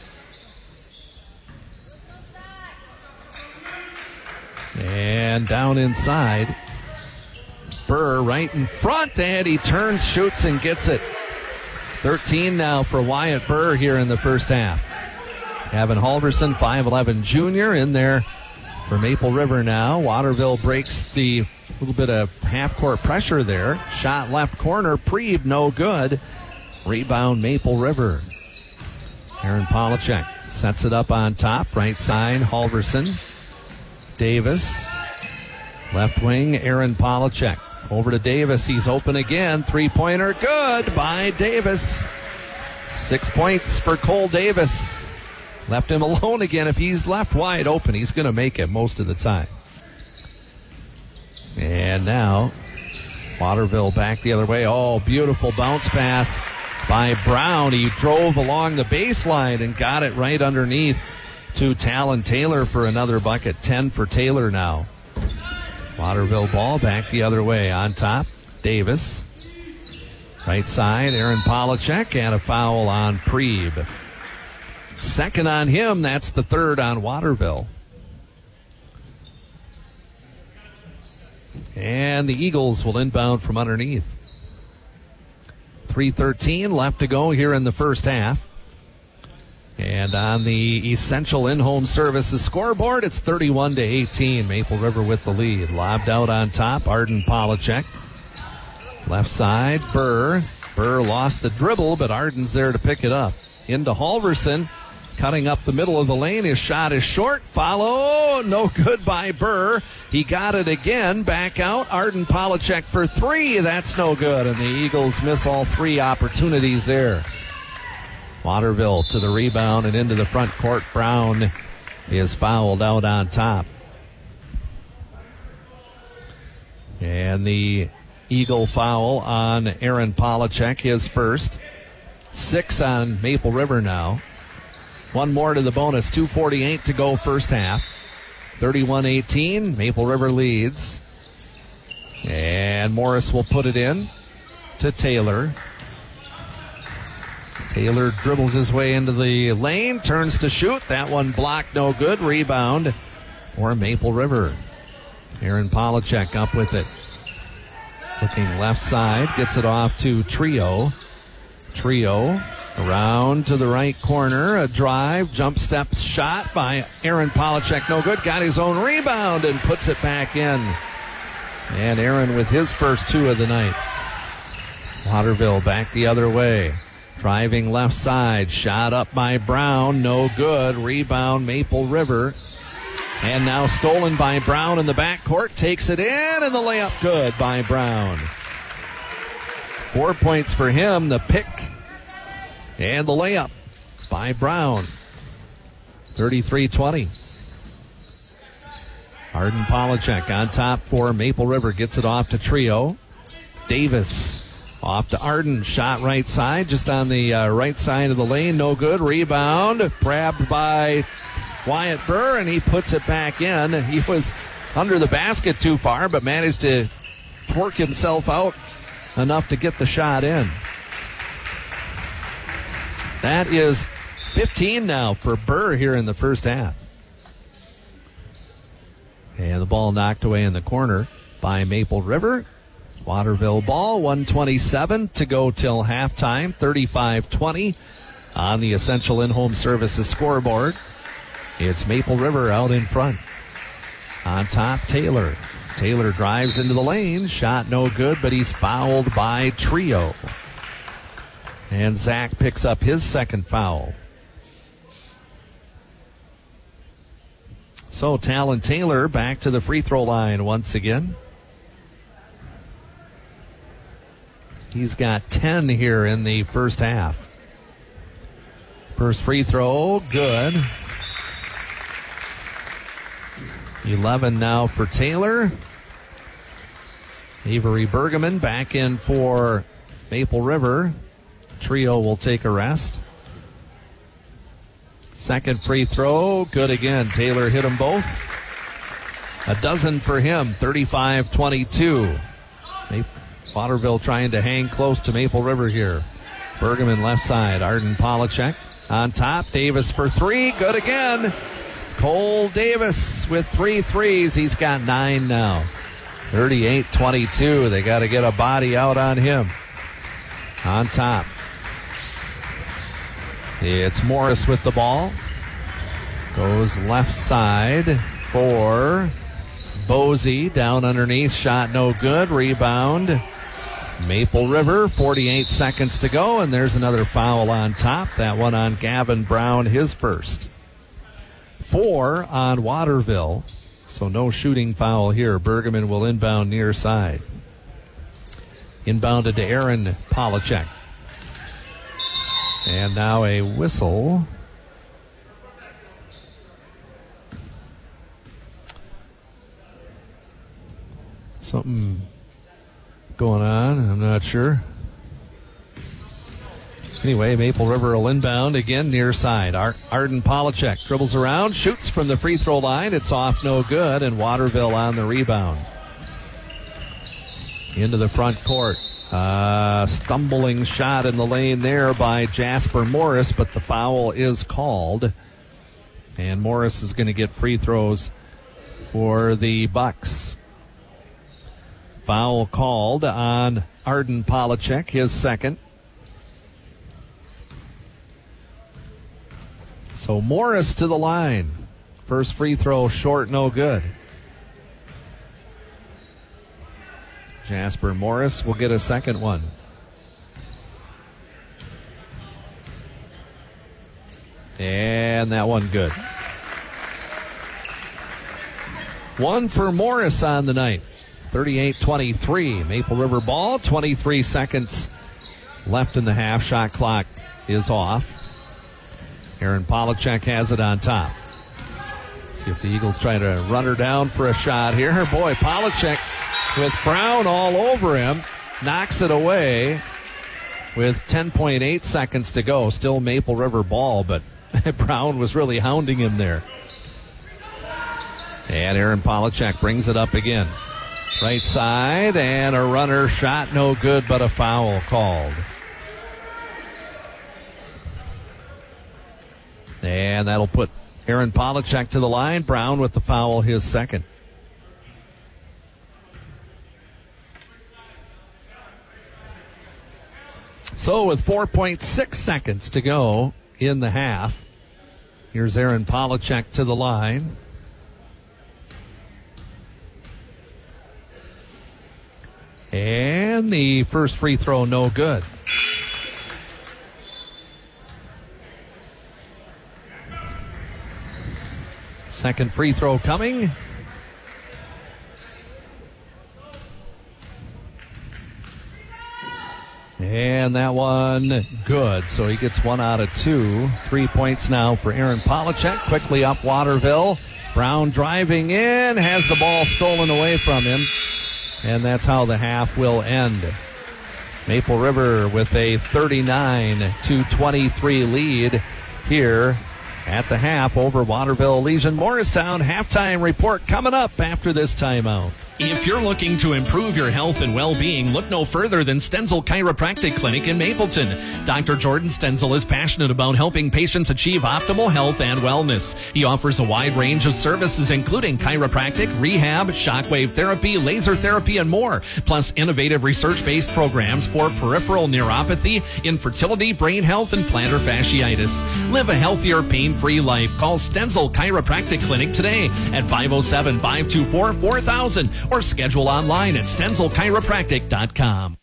And down inside, Burr right in front, and he turns, shoots, and gets it. 13 now for Wyatt Burr here in the first half. Gavin Halverson, 5'11 junior, in there for Maple River now. Waterville breaks the little bit of half-court pressure there. Shot left corner, Preeb, no good. Rebound, Maple River. Aaron Polachek sets it up on top. Right side, Halverson. Davis. Left wing, Aaron Polachek. Over to Davis. He's open again. Three-pointer, good by Davis. 6 points for Cole Davis. Left him alone again. If he's left wide open, he's going to make it most of the time. And now, Waterville back the other way. Oh, beautiful bounce pass by Brown. He drove along the baseline and got it right underneath to Talon Taylor for another bucket. 10 for Taylor now. Waterville ball back the other way. On top, Davis. Right side, Aaron Polachek, and a foul on Preeb. Second on him. That's the third on Waterville. And the Eagles will inbound from underneath. 3:13 left to go here in the first half. And on the Essential In-Home Services scoreboard, it's 31-18. Maple River with the lead. Lobbed out on top, Arden Polachek. Left side, Burr. Burr lost the dribble, but Arden's there to pick it up. Into Halverson, cutting up the middle of the lane. His shot is short. Follow, no good by Burr. He got it again. Back out, Arden Polachek for three. That's no good, and the Eagles miss all three opportunities there. Waterville to the rebound and into the front court. Brown is fouled out on top. And the Eagle foul on Aaron Polachek, his first. 6 on Maple River now. One more to the bonus. 2:48 to go first half. 31-18. Maple River leads. And Morris will put it in to Taylor. Taylor dribbles his way into the lane, turns to shoot. That one blocked, no good. Rebound for Maple River. Aaron Polachek up with it. Looking left side, gets it off to Trio. Trio around to the right corner. A drive, jump step shot by Aaron Polachek, no good. Got his own rebound and puts it back in. And Aaron with his first two of the night. Waterville back the other way. Driving left side, shot up by Brown, no good. Rebound, Maple River. And now stolen by Brown in the backcourt. Takes it in, and the layup good by Brown. 4 points for him, the pick and the layup by Brown. 33-20. Arden Polachek on top for Maple River. Gets it off to Trio. Davis off to Arden. Shot right side, just on the right side of the lane. No good. Rebound. Grabbed by Wyatt Burr, and he puts it back in. He was under the basket too far, but managed to twerk himself out enough to get the shot in. That is 15 now for Burr here in the first half. And the ball knocked away in the corner by Maple River. Waterville ball, 1:27 to go till halftime, 35-20 on the Essential In-Home Services scoreboard. It's Maple River out in front. On top, Taylor. Taylor drives into the lane. Shot no good, but he's fouled by Trio. And Zach picks up his second foul. So Talon Taylor back to the free throw line once again. He's got 10 here in the first half. First free throw, good. 11 now for Taylor. Avery Bergman back in for Maple River. Trio will take a rest. Second free throw, good again. Taylor hit them both. A dozen for him, 35-22. Waterville trying to hang close to Maple River here. Bergman left side, Arden Polachek on top. Davis for three, good again. Cole Davis with 3 threes. He's got 9 now. 38-22. They got to get a body out on him. On top, it's Morris with the ball. Goes left side for Bosey. Down underneath. Shot no good. Rebound. Maple River. 48 seconds to go. And there's another foul on top. That one on Gavin Brown. His first. 4 on Waterville. So no shooting foul here. Bergman will inbound near side. Inbounded to Aaron Polachek. And now a whistle. Something going on, I'm not sure. Anyway, Maple River will inbound again near side. Arden Polachek dribbles around, shoots from the free throw line. It's off, no good, and Waterville on the rebound. Into the front court. Stumbling shot in the lane there by Jasper Morris, but the foul is called. And Morris is going to get free throws for the Bucks. Foul called on Arden Polachek, his second. So Morris to the line. First free throw short, no good. Jasper Morris will get a second one. And that one good. One for Morris on the night. 38-23. Maple River ball. 23 seconds left in the half. Shot clock is off. Aaron Polachek has it on top. See if the Eagles try to run her down for a shot here. Boy, Polachek with Brown all over him, knocks it away with 10.8 seconds to go. Still Maple River ball, but Brown was really hounding him there. And Aaron Polachek brings it up again. Right side, and a runner shot no good, but a foul called. And that'll put Aaron Polachek to the line. Brown with the foul, his second. So with 4.6 seconds to go in the half, here's Aaron Polachek to the line. And the first free throw, no good. Second free throw coming. And that one good. So he gets 1 out of 2. 3 points now for Aaron Polachek. Quickly up Waterville. Brown driving in, has the ball stolen away from him. And that's how the half will end. Maple River with a 39-23 lead here at the half over Waterville Legion Morristown. Halftime report coming up after this timeout. If you're looking to improve your health and well-being, look no further than Stenzel Chiropractic Clinic in Mapleton. Dr. Jordan Stenzel is passionate about helping patients achieve optimal health and wellness. He offers a wide range of services, including chiropractic, rehab, shockwave therapy, laser therapy, and more, plus innovative research-based programs for peripheral neuropathy, infertility, brain health, and plantar fasciitis. Live a healthier, pain-free life. Call Stenzel Chiropractic Clinic today at 507-524-4000 or schedule online at StenzelChiropractic.com.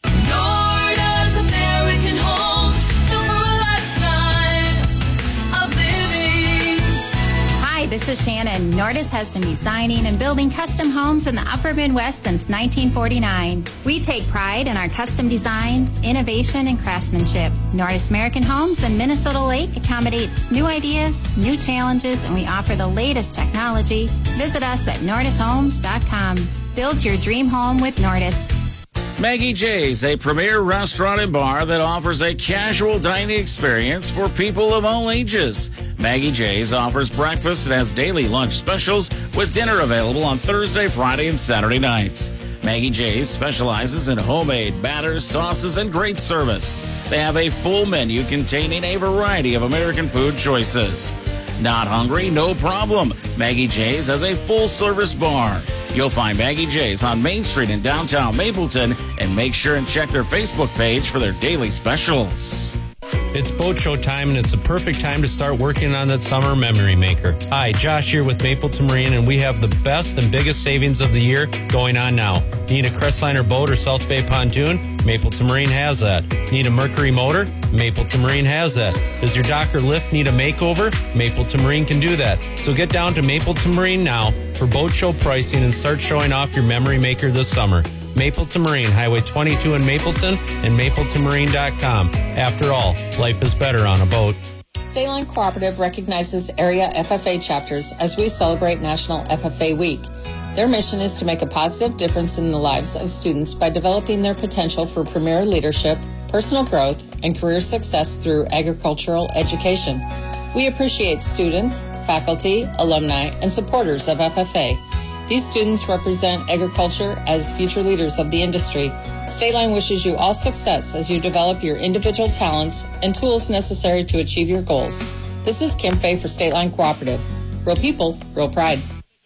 Norda's American Homes, built for a lifetime of living. Hi, this is Shannon. Nordis has been designing and building custom homes in the Upper Midwest since 1949. We take pride in our custom designs, innovation, and craftsmanship. Nordis American Homes in Minnesota Lake accommodates new ideas, new challenges, and we offer the latest technology. Visit us at nordishomes.com. Build your dream home with Nordis. Maggie J's, a premier restaurant and bar that offers a casual dining experience for people of all ages. Maggie J's offers breakfast and has daily lunch specials with dinner available on Thursday, Friday, and Saturday nights. Maggie J's specializes in homemade batters, sauces, and great service. They have a full menu containing a variety of American food choices. Not hungry? No problem. Maggie J's has a full-service bar. You'll find Maggie J's on Main Street in downtown Mapleton, and make sure and check their Facebook page for their daily specials. It's boat show time, and it's the perfect time to start working on that summer memory maker. Hi, Josh here with Mapleton Marine, and we have the best and biggest savings of the year going on now. Need a Crestliner boat or South Bay pontoon? Mapleton Marine has that. Need a Mercury motor? Mapleton Marine has that. Does your dock or lift need a makeover? Mapleton Marine can do that. So get down to Mapleton Marine now for boat show pricing and start showing off your memory maker this summer. Mapleton Marine, Highway 22 in Mapleton, and mapletonmarine.com. After all, life is better on a boat. State Line Cooperative recognizes area FFA chapters as we celebrate National FFA Week. Their mission is to make a positive difference in the lives of students by developing their potential for premier leadership, personal growth, and career success through agricultural education. We appreciate students, faculty, alumni, and supporters of FFA. These students represent agriculture as future leaders of the industry. State Line wishes you all success as you develop your individual talents and tools necessary to achieve your goals. This is Kim Fay for State Line Cooperative. Real people, real pride.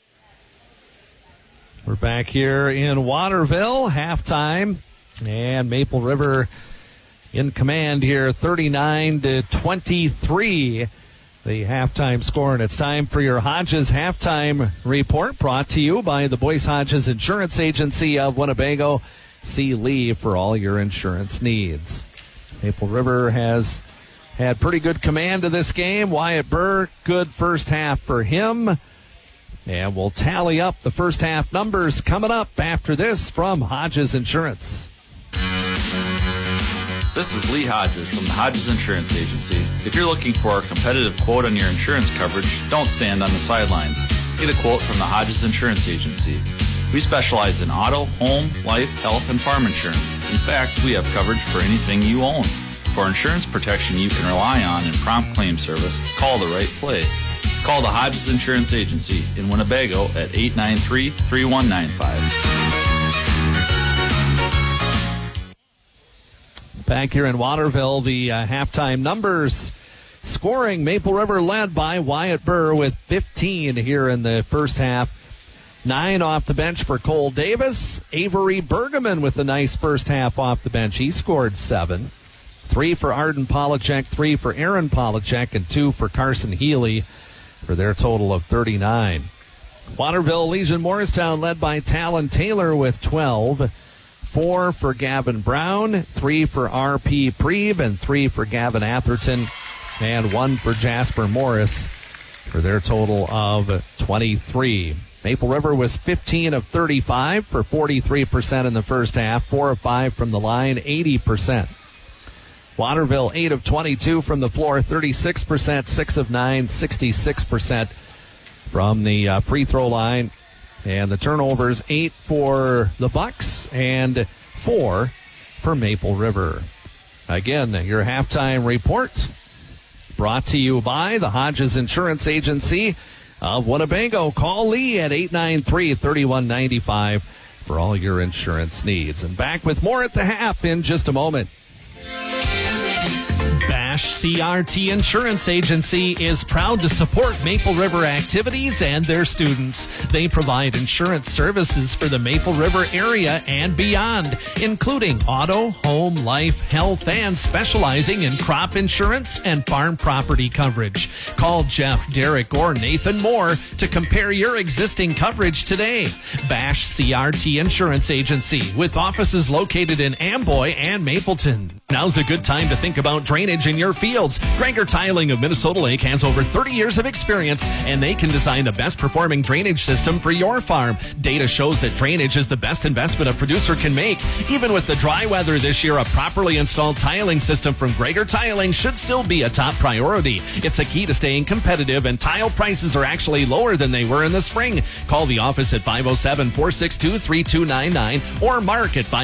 We're back here in Waterville, halftime, and Maple River in command here, 39-23. The halftime score, and it's time for your Hodges halftime report, brought to you by the Boyce Hodges Insurance Agency of Winnebago. See Lee for all your insurance needs. Maple River has had pretty good command of this game. Wyatt Burr, good first half for him. And we'll tally up the first half numbers coming up after this from Hodges Insurance. This is Lee Hodges from the Hodges Insurance Agency. If you're looking for a competitive quote on your insurance coverage, don't stand on the sidelines. Get a quote from the Hodges Insurance Agency. We specialize in auto, home, life, health, and farm insurance. In fact, we have coverage for anything you own. For insurance protection you can rely on and prompt claim service, call the right play. Call the Hodges Insurance Agency in Winnebago at 893-3195. Back here in Waterville, the halftime numbers. Scoring, Maple River led by Wyatt Burr with 15 here in the first half. 9 off the bench for Cole Davis. Avery Bergeman with a nice first half off the bench. He scored 7. 3 for Arden Polachek, 3 for Aaron Polachek, and 2 for Carson Healy for their total of 39. Waterville Legion Morristown led by Talon Taylor with 12. 4 for Gavin Brown, 3 for R.P. Preeb, and 3 for Gavin Atherton, and 1 for Jasper Morris for their total of 23. Maple River was 15 of 35 for 43% in the first half, 4 of 5 from the line, 80%. Waterville, 8 of 22 from the floor, 36%, 6 of 9, 66% from the free throw line. And the turnovers, 8 for the Bucks and 4 for Maple River. Again, your halftime report brought to you by the Hodges Insurance Agency of Winnebago. Call Lee at 893-3195 for all your insurance needs. And back with more at the half in just a moment. Bash CRT Insurance Agency is proud to support Maple River activities and their students. They provide insurance services for the Maple River area and beyond, including auto, home, life, health, and specializing in crop insurance and farm property coverage. Call Jeff, Derek, or Nathan Moore to compare your existing coverage today. Bash CRT Insurance Agency, with offices located in Amboy and Mapleton. Now's a good time to think about drainage in your fields. Gregor Tiling of Minnesota Lake has over 30 years of experience, and they can design the best performing drainage system for your farm. Data shows that drainage is the best investment a producer can make. Even with the dry weather this year, a properly installed tiling system from Gregor Tiling should still be a top priority. It's a key to staying competitive, and tile prices are actually lower than they were in the spring. Call the office at 507-462-3299 or Mark at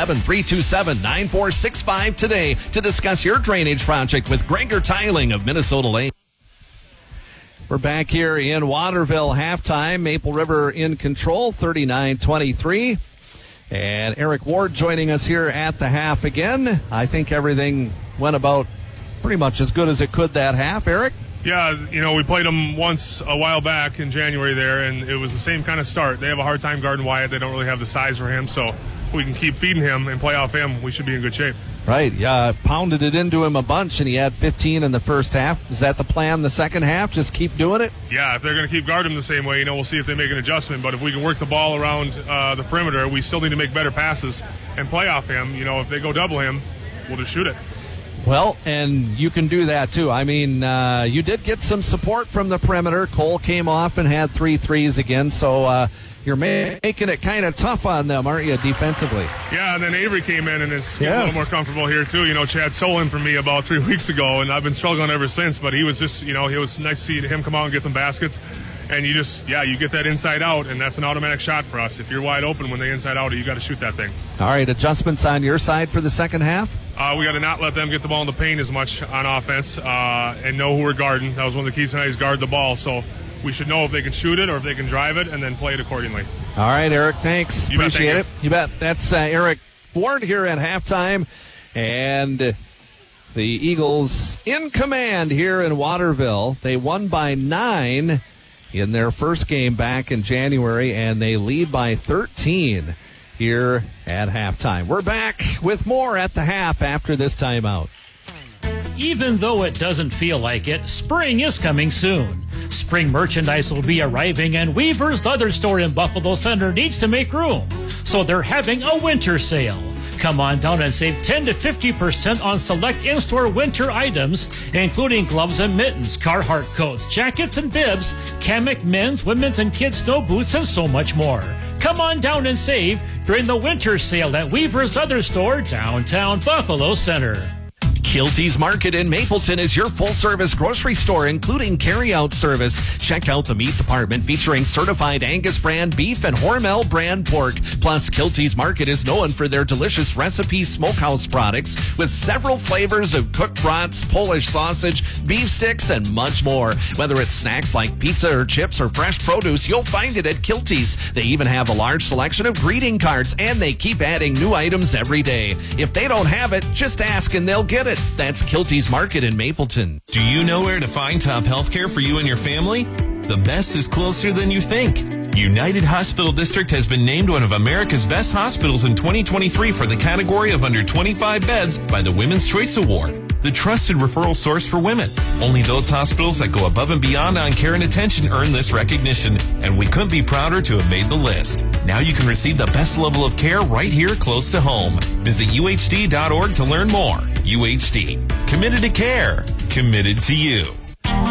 507-327-9465 today to discuss your drainage project with Gregor Tiling of Minnesota Lake. We're back here in Waterville, halftime. Maple River in control, 39-23. And Eric Ward joining us here at the half again. I think everything went about pretty much as good as it could that half. Eric? Yeah, we played them once a while back in January there, and it was the same kind of start. They have a hard time guarding Wyatt. They don't really have the size for him, so if we can keep feeding him and play off him, we should be in good shape. Right, pounded it into him a bunch, and he had 15 in the first half. Is that the plan the second half? Just keep doing it? Yeah, if they're going to keep guarding him the same way, we'll see if they make an adjustment. But if we can work the ball around the perimeter, we still need to make better passes and play off him. If they go double him, we'll just shoot it. Well, and you can do that, too. I mean, you did get some support from the perimeter. Cole came off and had 3 threes again, so you're making it kind of tough on them, aren't you, defensively? Yeah, and then Avery came in and is getting a little more comfortable here, too. Chad stole him from me about 3 weeks ago, and I've been struggling ever since, but he was just, it was nice to see him come out and get some baskets. And you get that inside out, and that's an automatic shot for us. If you're wide open when they inside out, you got to shoot that thing. All right, adjustments on your side for the second half? We got to not let them get the ball in the paint as much on offense and know who we're guarding. That was one of the keys tonight, is guard the ball. So we should know if they can shoot it or if they can drive it and then play it accordingly. All right, Eric, thanks. Appreciate it. You bet. That's Eric Ward here at halftime. And the Eagles in command here in Waterville. They won by 9 in their first game back in January, and they lead by 13 here at halftime. We're back with more at the half after this timeout. Even though it doesn't feel like it, spring is coming soon. Spring merchandise will be arriving, and Weaver's, the other store in Buffalo Center, needs to make room. So they're having a winter sale. Come on down and save 10 to 50% on select in-store winter items, including gloves and mittens, Carhartt coats, jackets and bibs, Kamek men's, women's, and kids' snow boots, and so much more. Come on down and save during the winter sale at Weaver's Other Store, downtown Buffalo Center. Kilty's Market in Mapleton is your full-service grocery store, including carry-out service. Check out the meat department featuring certified Angus brand beef and Hormel brand pork. Plus, Kilty's Market is known for their delicious recipe smokehouse products with several flavors of cooked brats, Polish sausage, beef sticks, and much more. Whether it's snacks like pizza or chips or fresh produce, you'll find it at Kilty's. They even have a large selection of greeting cards, and they keep adding new items every day. If they don't have it, just ask and they'll get it. That's Kilty's Market in Mapleton. Do you know where to find top health care for you and your family? The best is closer than you think. United Hospital District has been named one of America's best hospitals in 2023 for the category of under 25 beds by the Women's Choice Award, the trusted referral source for women. Only those hospitals that go above and beyond on care and attention earn this recognition, and we couldn't be prouder to have made the list. Now you can receive the best level of care right here close to home. Visit UHD.org to learn more. UHD. Committed to care. Committed to you.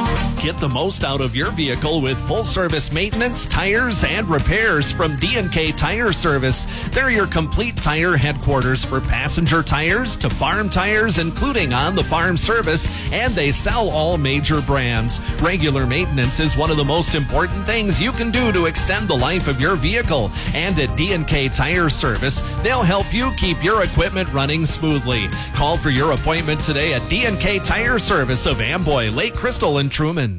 Get the most out of your vehicle with full-service maintenance, tires, and repairs from D&K Tire Service. They're your complete tire headquarters for passenger tires to farm tires, including on-the-farm service, and they sell all major brands. Regular maintenance is one of the most important things you can do to extend the life of your vehicle. And at D&K Tire Service, they'll help you keep your equipment running smoothly. Call for your appointment today at D&K Tire Service of Amboy, Lake Crystal, and Truman.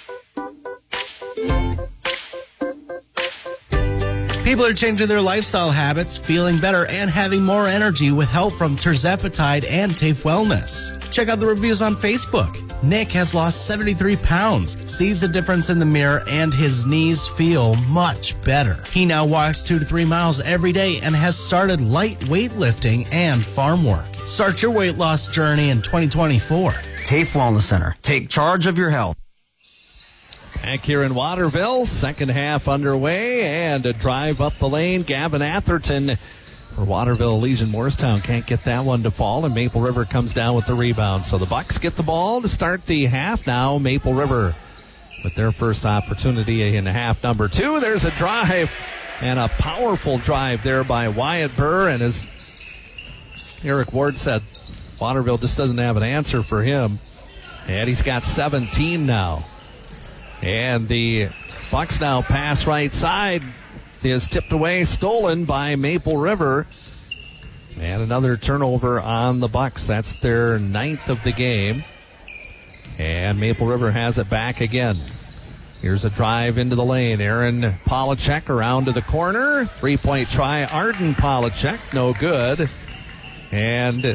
People are changing their lifestyle habits, feeling better, and having more energy with help from Terzepatide and TAFE Wellness. Check out the reviews on Facebook. Nick has lost 73 pounds, sees the difference in the mirror, and his knees feel much better. He now walks 2 to 3 miles every day and has started light weightlifting and farm work. Start your weight loss journey in 2024. TAFE Wellness Center. Take charge of your health. Back here in Waterville, second half underway, and a drive up the lane. Gavin Atherton for Waterville. Legion Morristown can't get that one to fall, and Maple River comes down with the rebound. So the Bucks get the ball to start the half. Now Maple River with their first opportunity in half number 2. There's a drive, and a powerful drive there by Wyatt Burr. And as Eric Ward said, Waterville just doesn't have an answer for him. And he's got 17 now. And the Bucks now pass right side is tipped away, stolen by Maple River. And another turnover on the Bucks. That's their 9th of the game. And Maple River has it back again. Here's a drive into the lane. Aaron Polachek around to the corner. 3-point try. Arden Polachek, no good. And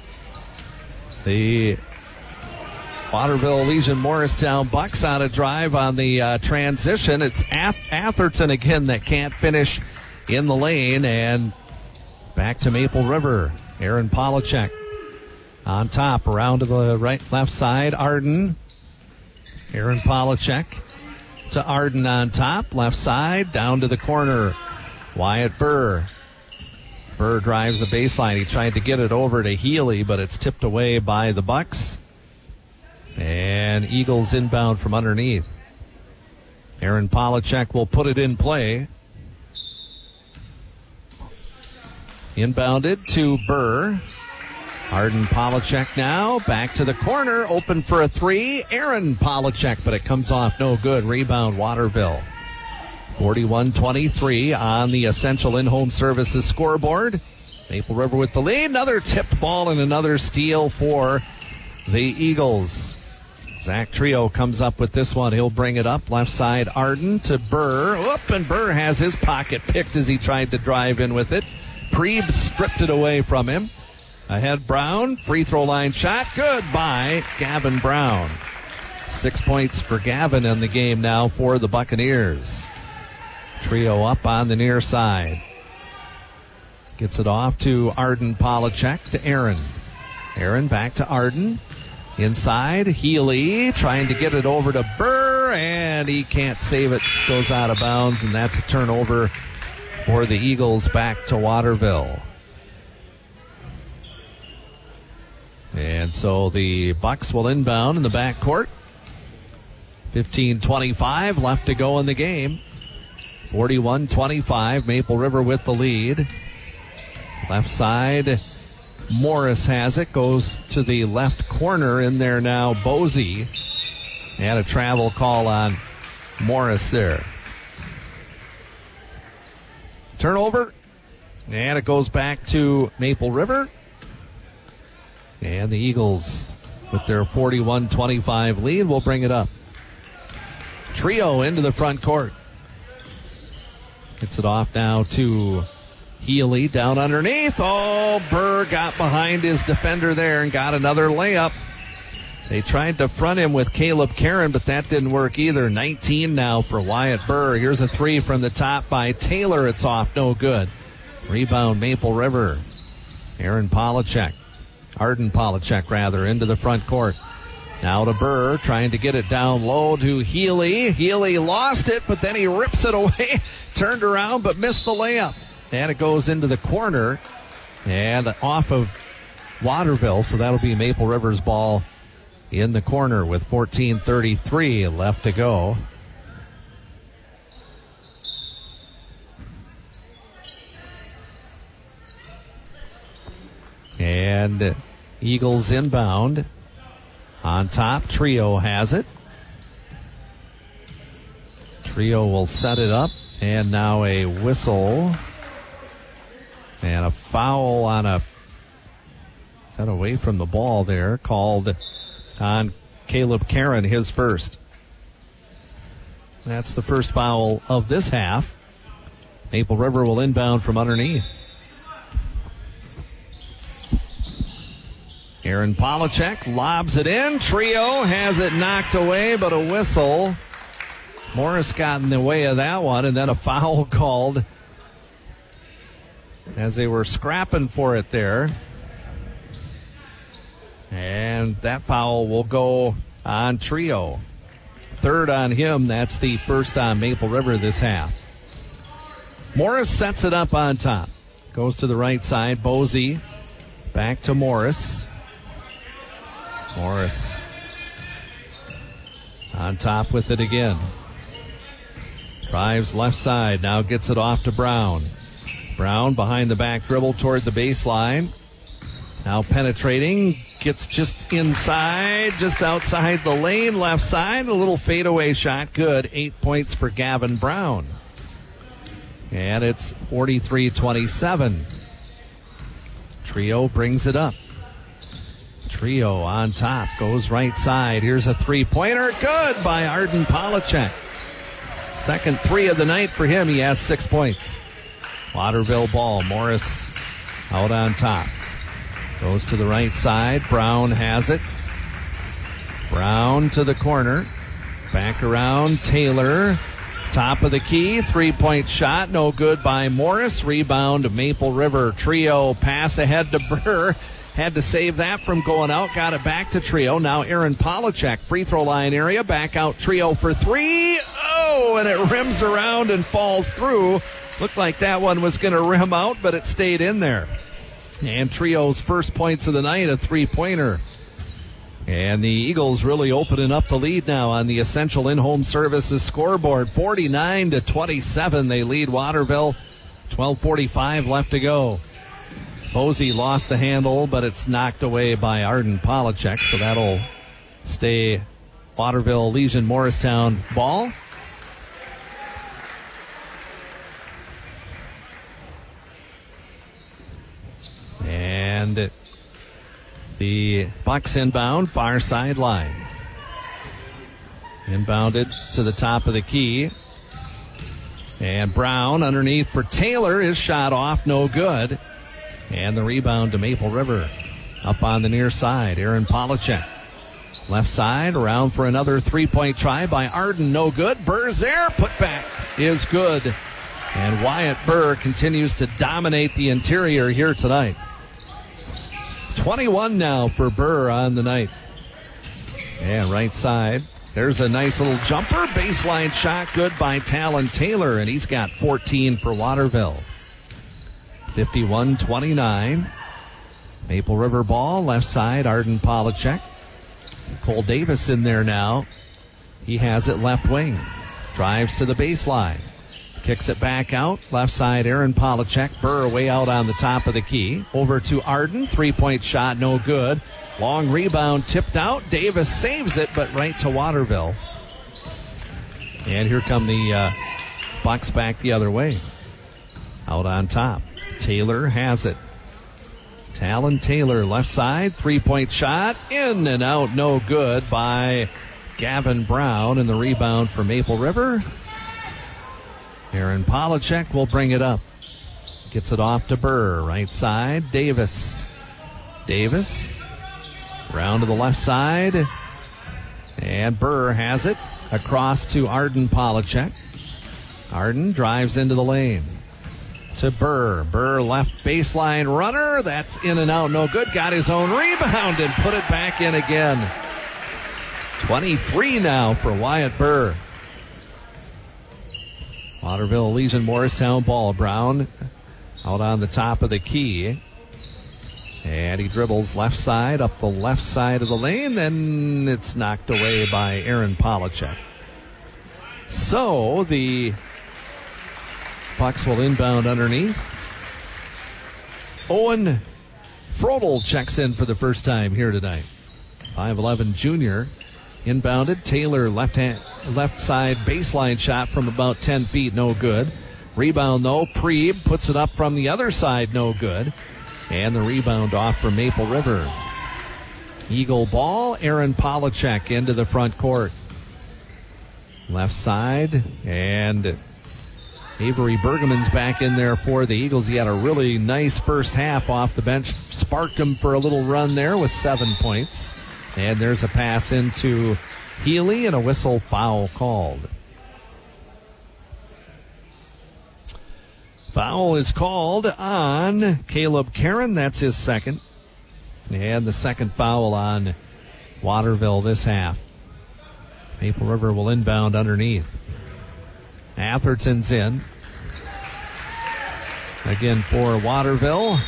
the Waterville Legion Morristown Bucks on a drive on the transition. It's Atherton again that can't finish in the lane, and back to Maple River. Aaron Polachek on top, around to the left side. Arden. Aaron Polachek to Arden on top, left side, down to the corner. Wyatt Burr. Burr drives the baseline. He tried to get it over to Healy, but it's tipped away by the Bucks. And Eagles inbound from underneath. Aaron Polachek will put it in play. Inbounded to Burr. Arden Polachek now back to the corner, open for a 3. Aaron Polachek, but it comes off no good. Rebound Waterville. 41-23 on the Essential In-Home Services scoreboard. Maple River with the lead. Another tipped ball and another steal for the Eagles. Zach Trio comes up with this one. He'll bring it up. Left side, Arden to Burr. Oop, and Burr has his pocket picked as he tried to drive in with it. Preeb stripped it away from him. Ahead Brown. Free throw line shot. Good by Gavin Brown. 6 points for Gavin in the game now for the Buccaneers. Trio up on the near side. Gets it off to Arden Polachek to Aaron. Aaron back to Arden. Inside, Healy trying to get it over to Burr, and he can't save it. Goes out of bounds, and that's a turnover for the Eagles back to Waterville. And so the Bucks will inbound in the backcourt. 15:25 left to go in the game. 41-25, Maple River with the lead. Left side, Morris has it, goes to the left corner. In there now, Bosey. And a travel call on Morris there. Turnover, and it goes back to Maple River. And the Eagles, with their 41-25 lead, will bring it up. Trio into the front court. Gets it off now to Healy down underneath. Oh, Burr got behind his defender there and got another layup. They tried to front him with Caleb Karen, but that didn't work either. 19 now for Wyatt Burr. Here's a 3 from the top by Taylor. It's off, no good. Rebound Maple River. Aaron Polachek. Arden Polachek, rather, into the front court. Now to Burr, trying to get it down low to Healy. Healy lost it, but then he rips it away. Turned around, but missed the layup. And it goes into the corner and off of Waterville, so that'll be Maple River's ball in the corner with 14:33 left to go. And Eagles inbound. On top, Trio has it. Trio will set it up. And now a whistle. And a foul on a set away from the ball there, called on Caleb Karen, his first. That's the first foul of this half. Maple River will inbound from underneath. Aaron Polachek lobs it in. Trio has it knocked away, but a whistle. Morris got in the way of that one, and then a foul called as they were scrapping for it there. And that foul will go on Trio. Third on him. That's the first on Maple River this half. Morris sets it up on top. Goes to the right side. Bosey back to Morris. Morris on top with it again. Drives left side. Now gets it off to Brown. Brown behind the back dribble toward the baseline. Now penetrating. Gets just inside, just outside the lane, left side. A little fadeaway shot. Good. 8 points for Gavin Brown. And it's 43-27. Trio brings it up. Trio on top. Goes right side. Here's a three-pointer. Good by Arden Polachek. Second three of the night for him. He has 6 points. Waterville ball. Morris out on top. Goes to the right side. Brown has it. Brown to the corner. Back around. Taylor. Top of the key. Three-point shot. No good by Morris. Rebound Maple River. Trio pass ahead to Burr. Had to save that from going out. Got it back to Trio. Now Aaron Polachek. Free throw line area. Back out Trio for three. Oh, and it rims around and falls through. Looked like that one was going to rim out, but it stayed in there. And Trio's first points of the night, a three-pointer. And the Eagles really opening up the lead now on the Essential In-Home Services scoreboard. 49-27, they lead Waterville. 12:45 left to go. Bosey lost the handle, but it's knocked away by Arden Polachek, so that'll stay Waterville Legion Morristown ball. And the Bucks inbound, far sideline. Inbounded to the top of the key. And Brown underneath for Taylor. His shot off, no good. And the rebound to Maple River. Up on the near side, Aaron Polachek. Left side, around for another three-point try by Arden, no good. Burr's there, put back is good. And Wyatt Burr continues to dominate the interior here tonight. 21 now for Burr on the night. And right side, there's a nice little jumper. Baseline shot, good by Talon Taylor, and he's got 14 for Waterville. 51-29. Maple River ball, left side, Arden Polachek. Cole Davis in there now. He has it left wing. Drives to the baseline. Kicks it back out. Left side, Aaron Polachek. Burr way out on the top of the key. Over to Arden. Three-point shot, no good. Long rebound tipped out. Davis saves it, but right to Waterville. And here come the Bucks back the other way. Out on top. Taylor has it. Talon Taylor, left side. Three-point shot. In and out, no good by Gavin Brown. And the rebound for Maple River. Aaron Polachek will bring it up. Gets it off to Burr. Right side, Davis. Davis. Round to the left side. And Burr has it. Across to Arden Polachek. Arden drives into the lane. To Burr. Burr left baseline runner. That's in and out, no good. Got his own rebound and put it back in again. 23 now for Wyatt Burr. Waterville Legion Morristown ball. Brown out on the top of the key. And he dribbles left side, up the left side of the lane. Then it's knocked away by Aaron Polachek. So the Bucks will inbound underneath. Owen Frodel checks in for the first time here tonight. 5'11" junior. Inbounded. Taylor left side baseline shot from about 10 feet. No good. Rebound though. Preeb puts it up from the other side. No good. And the rebound off from Maple River. Eagle ball. Aaron Polachek into the front court. Left side. And Avery Bergman's back in there for the Eagles. He had a really nice first half off the bench. Sparked him for a little run there with 7 points. And there's a pass into Healy and a whistle foul called. Foul is called on Caleb Karen. That's his second. And the second foul on Waterville this half. Maple River will inbound underneath. Atherton's in. Again for Waterville.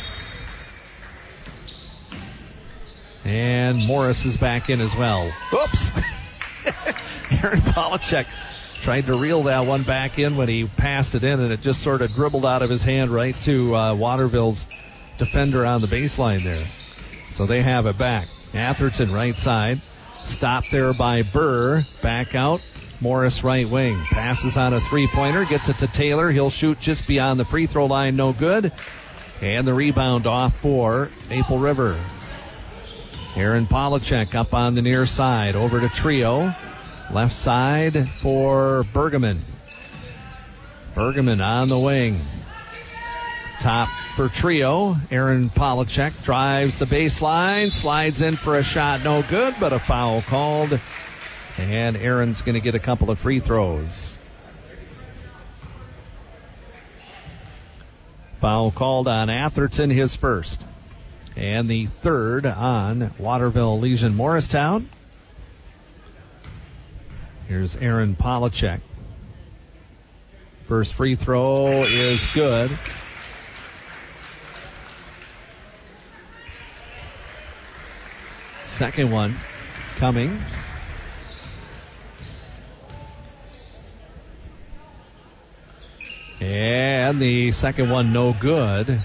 And Morris is back in as well. Oops! Aaron Polachek tried to reel that one back in when he passed it in, and it just sort of dribbled out of his hand right to Waterville's defender on the baseline there. So they have it back. Atherton right side. Stopped there by Burr. Back out. Morris right wing. Passes on a three-pointer. Gets it to Taylor. He'll shoot just beyond the free throw line. No good. And the rebound off for Maple River. Aaron Polachek up on the near side. Over to Trio. Left side for Bergman. Bergman on the wing. Top for Trio. Aaron Polachek drives the baseline. Slides in for a shot. No good, but a foul called. And Aaron's going to get a couple of free throws. Foul called on Atherton, his first. And the third on Waterville Legion Morristown. Here's Aaron Polachek. First free throw is good. Second one coming. And the second one no good.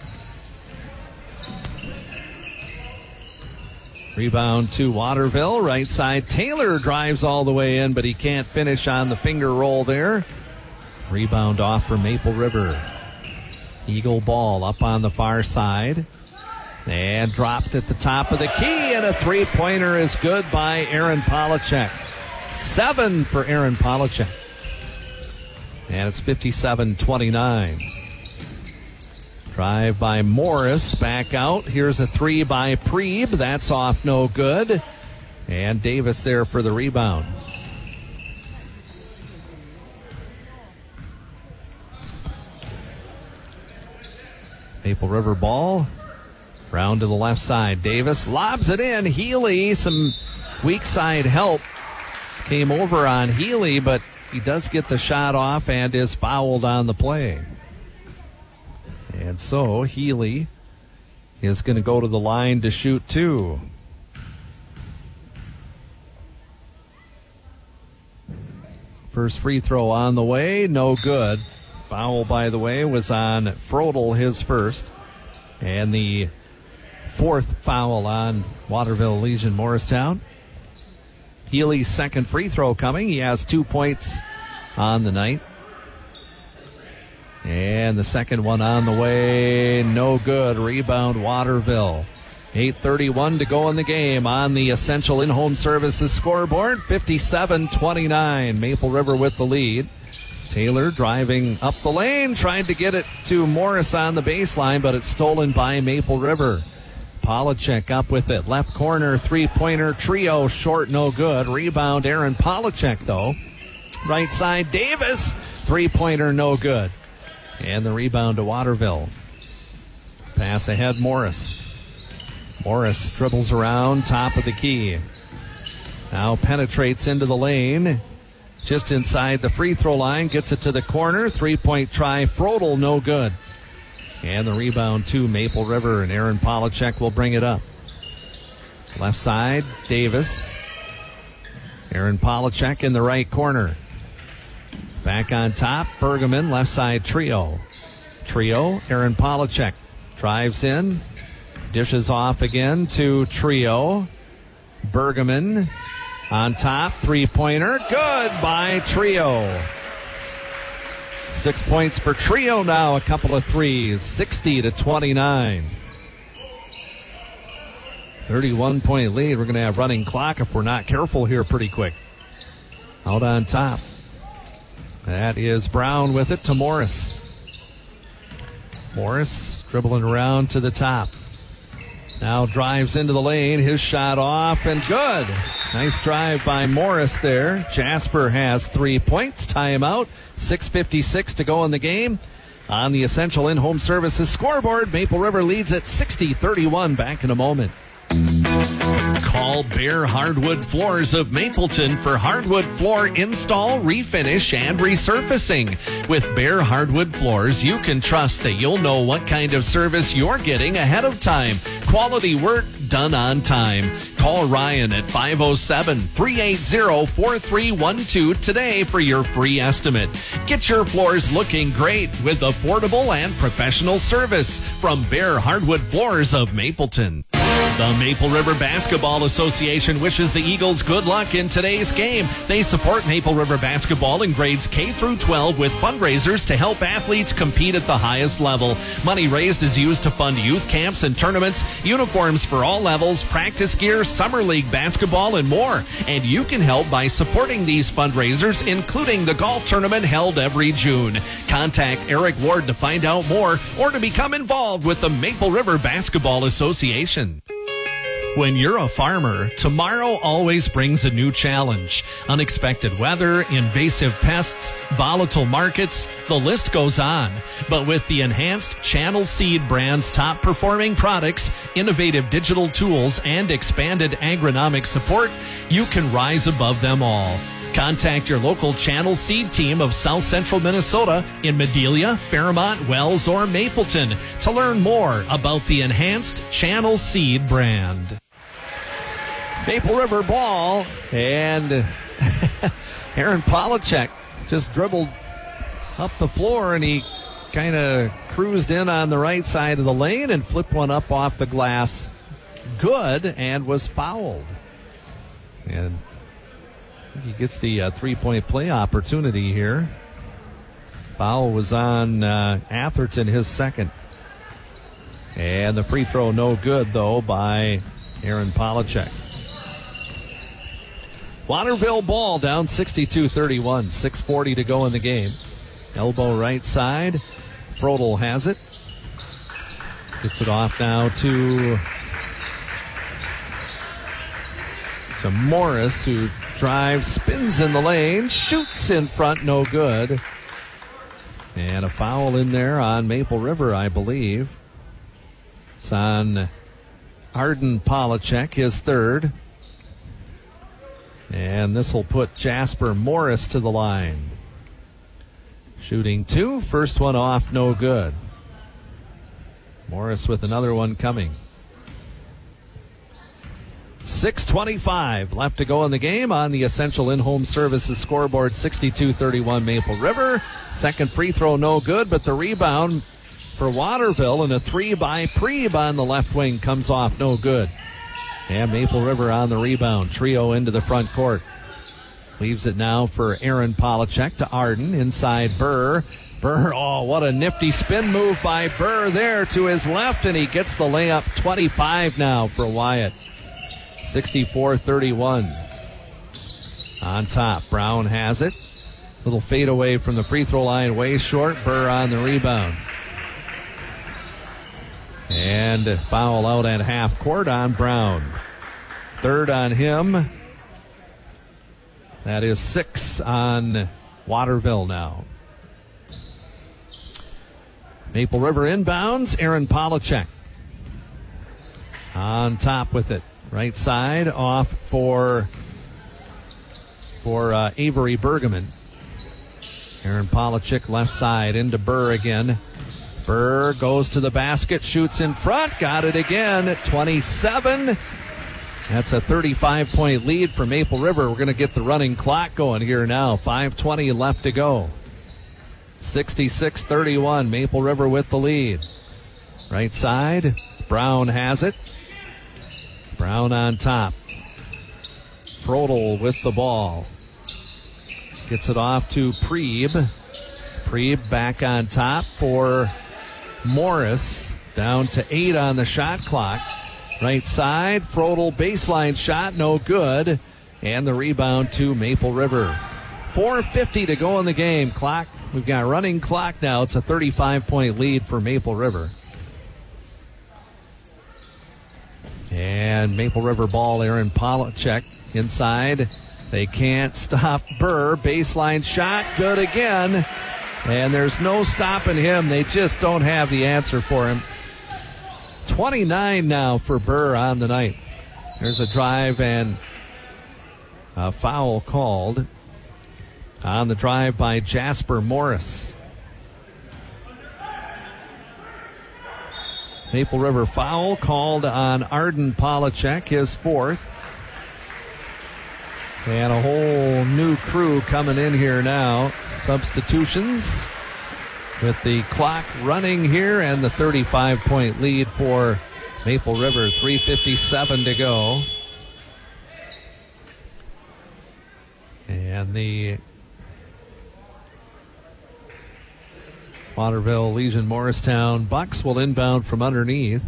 Rebound to Waterville. Right side. Taylor drives all the way in, but he can't finish on the finger roll there. Rebound off for Maple River. Eagle ball up on the far side. And dropped at the top of the key. And a three-pointer is good by Aaron Polachek. 7 for Aaron Polachek. And it's 57-29. Drive by Morris, back out. Here's a three by Preeb. That's off, no good. And Davis there for the rebound. Maple River ball. Round to the left side. Davis lobs it in. Healy, some weak side help. Came over on Healy, but he does get the shot off and is fouled on the play. And so Healy is going to go to the line to shoot two. First free throw on the way, no good. Foul, by the way, was on Frodel, his first. And the fourth foul on Waterville Legion Morristown. Healy's second free throw coming. He has 2 points on the night. And the second one on the way, no good. Rebound Waterville. 8:31 to go in the game on the Essential In-Home Services scoreboard. 57-29. Maple River with the lead. Taylor driving up the lane, trying to get it to Morris on the baseline, but it's stolen by Maple River. Polachek up with it. Left corner, three-pointer. Trio short, no good. Rebound Aaron Polachek, though. Right side, Davis. Three-pointer, no good. And the rebound to Waterville. Pass ahead, Morris. Morris dribbles around, top of the key. Now penetrates into the lane. Just inside the free throw line. Gets it to the corner. Three-point try. Frodel, no good. And the rebound to Maple River, and Aaron Polachek will bring it up. Left side, Davis. Aaron Polachek in the right corner. Back on top, Bergman, left side trio. Trio, Aaron Polachek drives in, dishes off again to Trio. Bergman on top, three-pointer, good by Trio. 6 points for Trio now, a couple of threes, 60-29. 31-point lead. We're going to have running clock if we're not careful here pretty quick. Out on top. That is Brown with it to Morris. Morris dribbling around to the top. Now drives into the lane. His shot off and good. Nice drive by Morris there. Jasper has 3 points. Timeout. 6:56 to go in the game. On the Essential In-Home Services scoreboard, Maple River leads at 60-31. Back in a moment. Call Bear Hardwood Floors of Mapleton for hardwood floor install, refinish, and resurfacing. With Bear Hardwood Floors, you can trust that you'll know what kind of service you're getting ahead of time. Quality work done on time. Call Ryan at 507-380-4312 today for your free estimate. Get your floors looking great with affordable and professional service from Bear Hardwood Floors of Mapleton. The Maple River Basketball Association wishes the Eagles good luck in today's game. They support Maple River basketball in grades K through 12 with fundraisers to help athletes compete at the highest level. Money raised is used to fund youth camps and tournaments, uniforms for all levels, practice gear, summer league basketball, and more. And you can help by supporting these fundraisers, including the golf tournament held every June. Contact Eric Ward to find out more or to become involved with the Maple River Basketball Association. When you're a farmer, tomorrow always brings a new challenge. Unexpected weather, invasive pests, volatile markets, the list goes on. But with the enhanced Channel Seed brand's top performing products, innovative digital tools, and expanded agronomic support, you can rise above them all. Contact your local Channel Seed team of South Central Minnesota in Medelia, Fairmont, Wells, or Mapleton to learn more about the enhanced Channel Seed brand. Maple River ball, and Aaron Polachek just dribbled up the floor, and he kind of cruised in on the right side of the lane and flipped one up off the glass. Good, and was fouled. And he gets the three-point play opportunity here. Foul was on Atherton, his second. And the free throw no good, though, by Aaron Polachek. Waterville ball down 62-31. 6:40 to go in the game. Elbow right side. Frodel has it. Gets it off now to Morris, who drives, spins in the lane, shoots in front, no good. And a foul in there on Maple River, I believe. It's on Arden Polachek, his third. And this will put Jasper Morris to the line. Shooting two. First one off, no good. Morris with another one coming. 6:25 left to go in the game on the Essential In-Home Services scoreboard. 62-31 Maple River. Second free throw no good, but the rebound for Waterville and a three by Preeb on the left wing comes off, no good. And Maple River on the rebound. Trio into the front court. Leaves it now for Aaron Polachek to Arden. Inside Burr. Burr, oh, what a nifty spin move by Burr there to his left, and he gets the layup. 25 now for Wyatt. 64-31. On top, Brown has it. Little fade away from the free throw line, way short. Burr on the rebound. And foul out at half court on Brown. Third on him. That is 6 on Waterville now. Maple River inbounds. Aaron Polachek on top with it. Right side off for Avery Bergman. Aaron Polachek left side into Burr again. Burr goes to the basket, shoots in front, got it again at 27. That's a 35-point lead for Maple River. We're going to get the running clock going here now. 5:20 left to go. 66-31, Maple River with the lead. Right side, Brown has it. Brown on top. Frodel with the ball. Gets it off to Preeb. Preeb back on top for Morris. Down to 8 on the shot clock. Right side, Frodel baseline shot, no good. And the rebound to Maple River. 4:50 to go in the game. Clock, we've got running clock now. It's a 35-point lead for Maple River. And Maple River ball, Aaron Polachek inside. They can't stop Burr. Baseline shot, good again. And there's no stopping him. They just don't have the answer for him. 29 now for Burr on the night. There's a drive and a foul called on the drive by Jasper Morris. Maple River foul called on Arden Polachek, his 4th. And a whole new crew coming in here now. Substitutions with the clock running here and the 35-point lead for Maple River. 3:57 to go. And the Waterville Legion Morristown Bucks will inbound from underneath.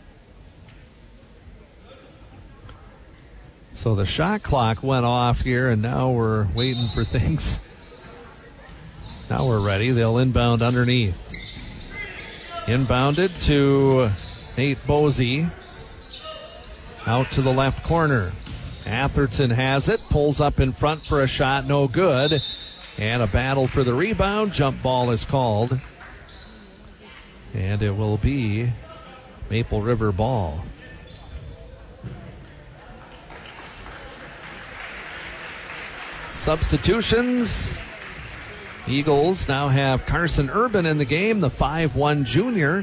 So the shot clock went off here, and now we're waiting for things. Now we're ready. They'll inbound underneath. Inbounded to Nate Bosey. Out to the left corner. Atherton has it. Pulls up in front for a shot. No good. And a battle for the rebound. Jump ball is called. And it will be Maple River ball. Substitutions. Eagles now have Carson Urban in the game, the 5'1" junior.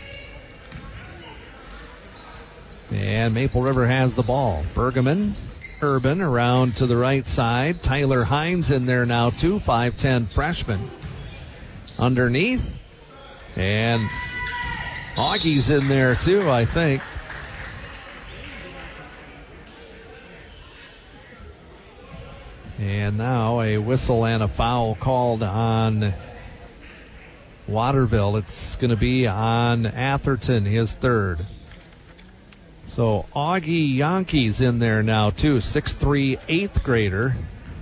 And Maple River has the ball. Bergman, Urban around to the right side. Tyler Hines in there now too, 5'10" freshman. Underneath. And Augie's in there too, I think. And now a whistle and a foul called on Waterville. It's going to be on Atherton, his 3rd. So Augie Yankees in there now too, 6'3", 8th grader.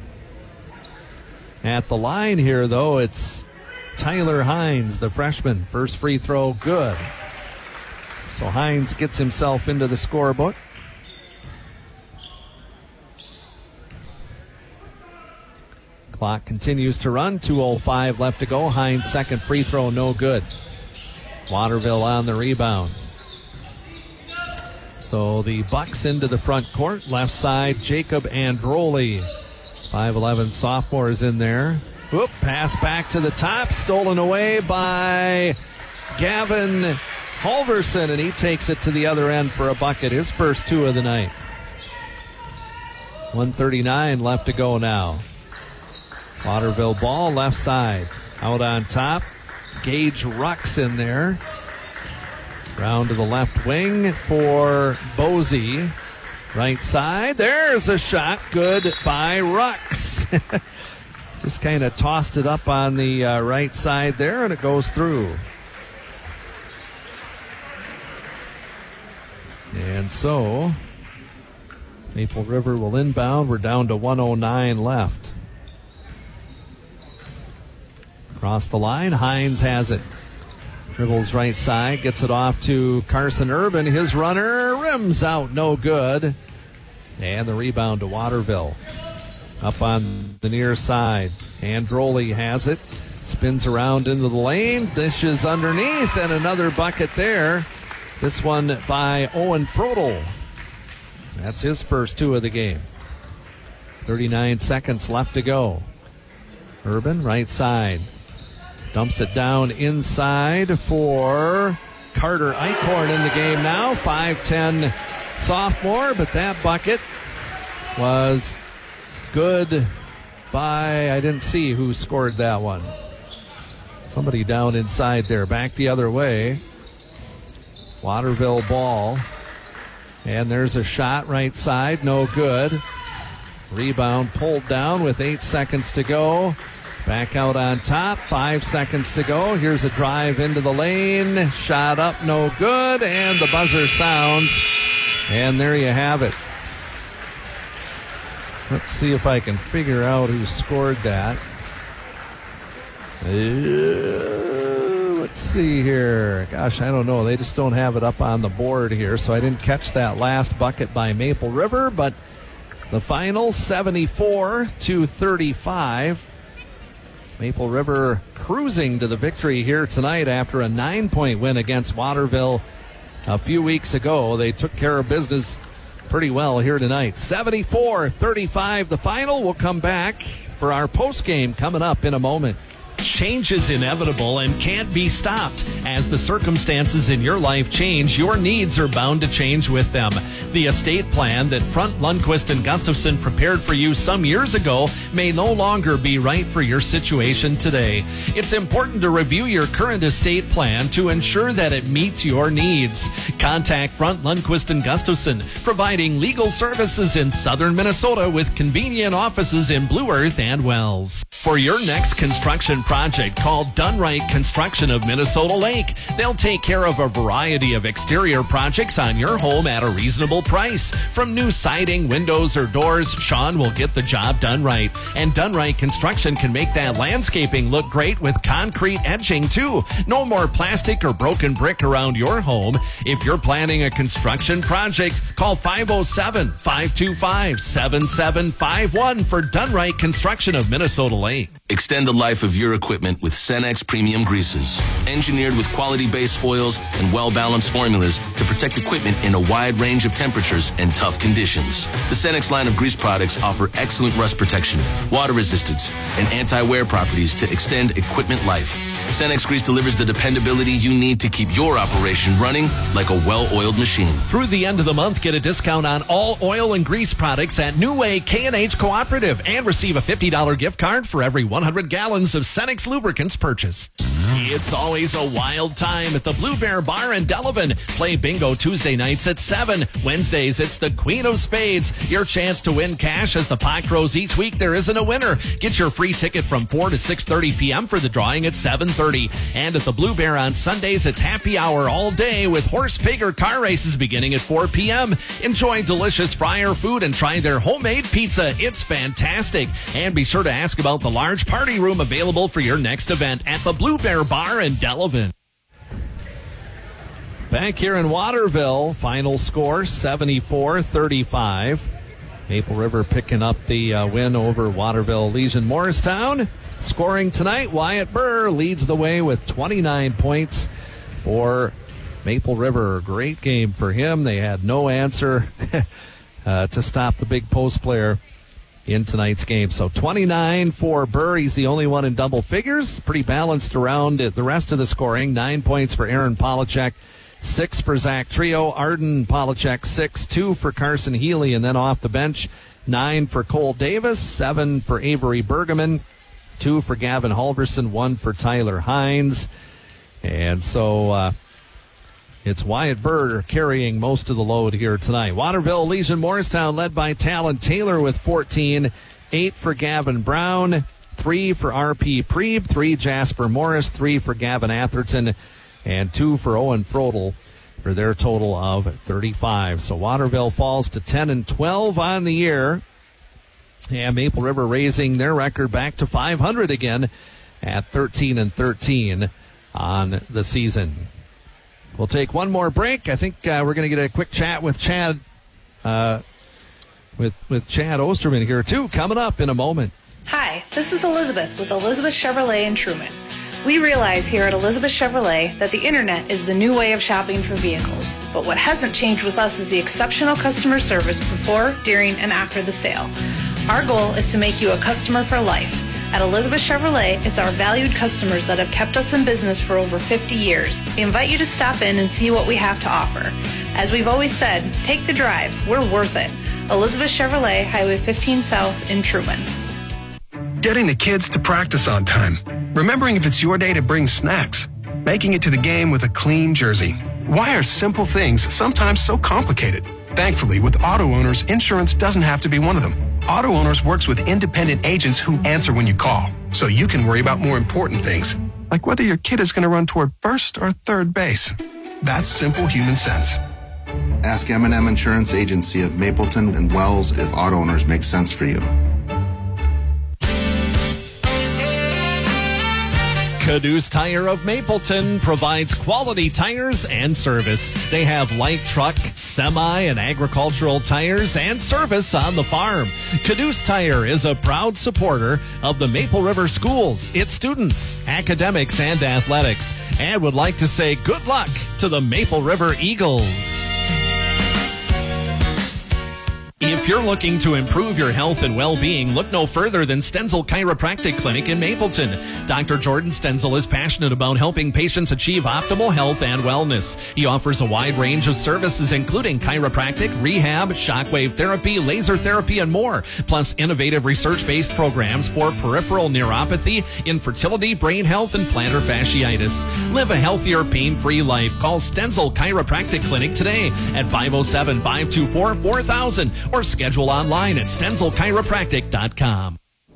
At the line here, though, it's Tyler Hines, the freshman. First free throw, good. So Hines gets himself into the scorebook. Clock continues to run. 2:05 left to go. Hines' second free throw, no good. Waterville on the rebound. So the Bucks into the front court. Left side, Jacob Androli. 5'11" sophomore is in there. Whoop, pass back to the top. Stolen away by Gavin Halverson, and he takes it to the other end for a bucket. His first 2 of the night. 1:39 left to go now. Waterville ball, left side. Out on top, Gage Rux in there. Round to the left wing for Bosey. Right side, there's a shot. Good by Rux. Just kind of tossed it up on the right side there, and it goes through. And so, Maple River will inbound. We're down to 1:09 left. Across the line, Hines has it. Dribbles right side, gets it off to Carson Urban. His runner rims out, no good. And the rebound to Waterville. Up on the near side, Androli has it. Spins around into the lane, dishes underneath, and another bucket there. This one by Owen Frodel. That's his first 2 of the game. 39 seconds left to go. Urban, right side. Dumps it down inside for Carter Eichhorn in the game now. 5'10" sophomore, but that bucket was good by, I didn't see who scored that one. Somebody down inside there. Back the other way. Waterville ball. And there's a shot right side. No good. Rebound pulled down with 8 seconds to go. Back out on top. 5 seconds to go. Here's a drive into the lane. Shot up. No good. And the buzzer sounds. And there you have it. Let's see if I can figure out who scored that. Let's see here. Gosh, I don't know. They just don't have it up on the board here, so I didn't catch that last bucket by Maple River, but the final 74-35. Maple River cruising to the victory here tonight after a 9-point win against Waterville a few weeks ago. They took care of business pretty well here tonight. 74-35 the final. We'll come back for our postgame coming up in a moment. Change is inevitable and can't be stopped. As the circumstances in your life change, your needs are bound to change with them. The estate plan that Front, Lundquist, and Gustafson prepared for you some years ago may no longer be right for your situation today. It's important to review your current estate plan to ensure that it meets your needs. Contact Front, Lundquist, and Gustafson, providing legal services in southern Minnesota with convenient offices in Blue Earth and Wells. For your next construction project, call Dunright Construction of Minnesota Lake. They'll take care of a variety of exterior projects on your home at a reasonable price. From new siding, windows, or doors, Sean will get the job done right. And Dunright Construction can make that landscaping look great with concrete edging, too. No more plastic or broken brick around your home. If you're planning a construction project, call 507-525-7751 for Dunright Construction of Minnesota Lake. Extend the life of your equipment with Cenex Premium Greases. Engineered with quality-based oils and well-balanced formulas to protect equipment in a wide range of temperatures and tough conditions. The Cenex line of grease products offer excellent rust protection, water resistance, and anti-wear properties to extend equipment life. Cenex Grease delivers the dependability you need to keep your operation running like a well-oiled machine. Through the end of the month, get a discount on all oil and grease products at New Way K&H Cooperative and receive a $50 gift card for every 100 gallons of Cenex lubricants purchased. It's always a wild time at the Blue Bear Bar in Delavan. Play bingo Tuesday nights at 7. Wednesdays, it's the Queen of Spades. Your chance to win cash as the pot grows each week. There isn't a winner. Get your free ticket from 4 to 6:30 p.m. for the drawing at 7:30. And at the Blue Bear on Sundays, it's happy hour all day with horse, pig, or car races beginning at 4 p.m. Enjoy delicious fryer food and try their homemade pizza. It's fantastic. And be sure to ask about the large party room available for your next event at the Blue Bear Bar in Delavan. Back here in Waterville, final score 74-35. Maple River picking up the win over Waterville Legion Morristown. Scoring tonight, Wyatt Burr leads the way with 29 points for Maple River. Great game for him. They had no answer to stop the big post player in tonight's game. So 29 for Burr. He's the only one in double figures. Pretty balanced around the rest of the scoring. 9 points for Aaron Polachek, 6 for Zach Trio. Arden Polachek, 6, 2 for Carson Healy, and then off the bench, 9 for Cole Davis, 7 for Avery Bergeman, 2 for Gavin Halverson, 1 for Tyler Hines. And so it's Wyatt Burr carrying most of the load here tonight. Waterville Legion Morristown led by Talon Taylor with 14, 8 for Gavin Brown, 3 for R.P. Preeb, 3 Jasper Morris, 3 for Gavin Atherton, and 2 for Owen Frodel for their total of 35. So Waterville falls to 10-12 on the year. And Maple River raising their record back to 500 again at 13-13 on the season. We'll take one more break. I think we're going to get a quick chat with Chad with Chad Osterman here too, coming up in a moment. Hi, this is Elizabeth with Elizabeth Chevrolet in Truman. We realize here at Elizabeth Chevrolet that the internet is the new way of shopping for vehicles. But what hasn't changed with us is the exceptional customer service before, during, and after the sale. Our goal is to make you a customer for life. At Elizabeth Chevrolet, it's our valued customers that have kept us in business for over 50 years. We invite you to stop in and see what we have to offer. As we've always said, take the drive. We're worth it. Elizabeth Chevrolet, Highway 15 South in Truman. Getting the kids to practice on time. Remembering if it's your day to bring snacks. Making it to the game with a clean jersey. Why are simple things sometimes so complicated? Thankfully, with Auto Owners, insurance doesn't have to be one of them. Auto Owners works with independent agents who answer when you call, so you can worry about more important things, like whether your kid is going to run toward first or third base. That's simple human sense. Ask M&M Insurance Agency of Mapleton and Wells if Auto Owners makes sense for you. Caduce Tire of Mapleton provides quality tires and service. They have light truck, semi, and agricultural tires and service on the farm. Caduce Tire is a proud supporter of the Maple River schools, its students, academics, and athletics, and would like to say good luck to the Maple River Eagles. If you're looking to improve your health and well-being, look no further than Stenzel Chiropractic Clinic in Mapleton. Dr. Jordan Stenzel is passionate about helping patients achieve optimal health and wellness. He offers a wide range of services, including chiropractic, rehab, shockwave therapy, laser therapy, and more, plus innovative research-based programs for peripheral neuropathy, infertility, brain health, and plantar fasciitis. Live a healthier, pain-free life. Call Stenzel Chiropractic Clinic today at 507-524-4000 or schedule online at StenzelChiropractic.com.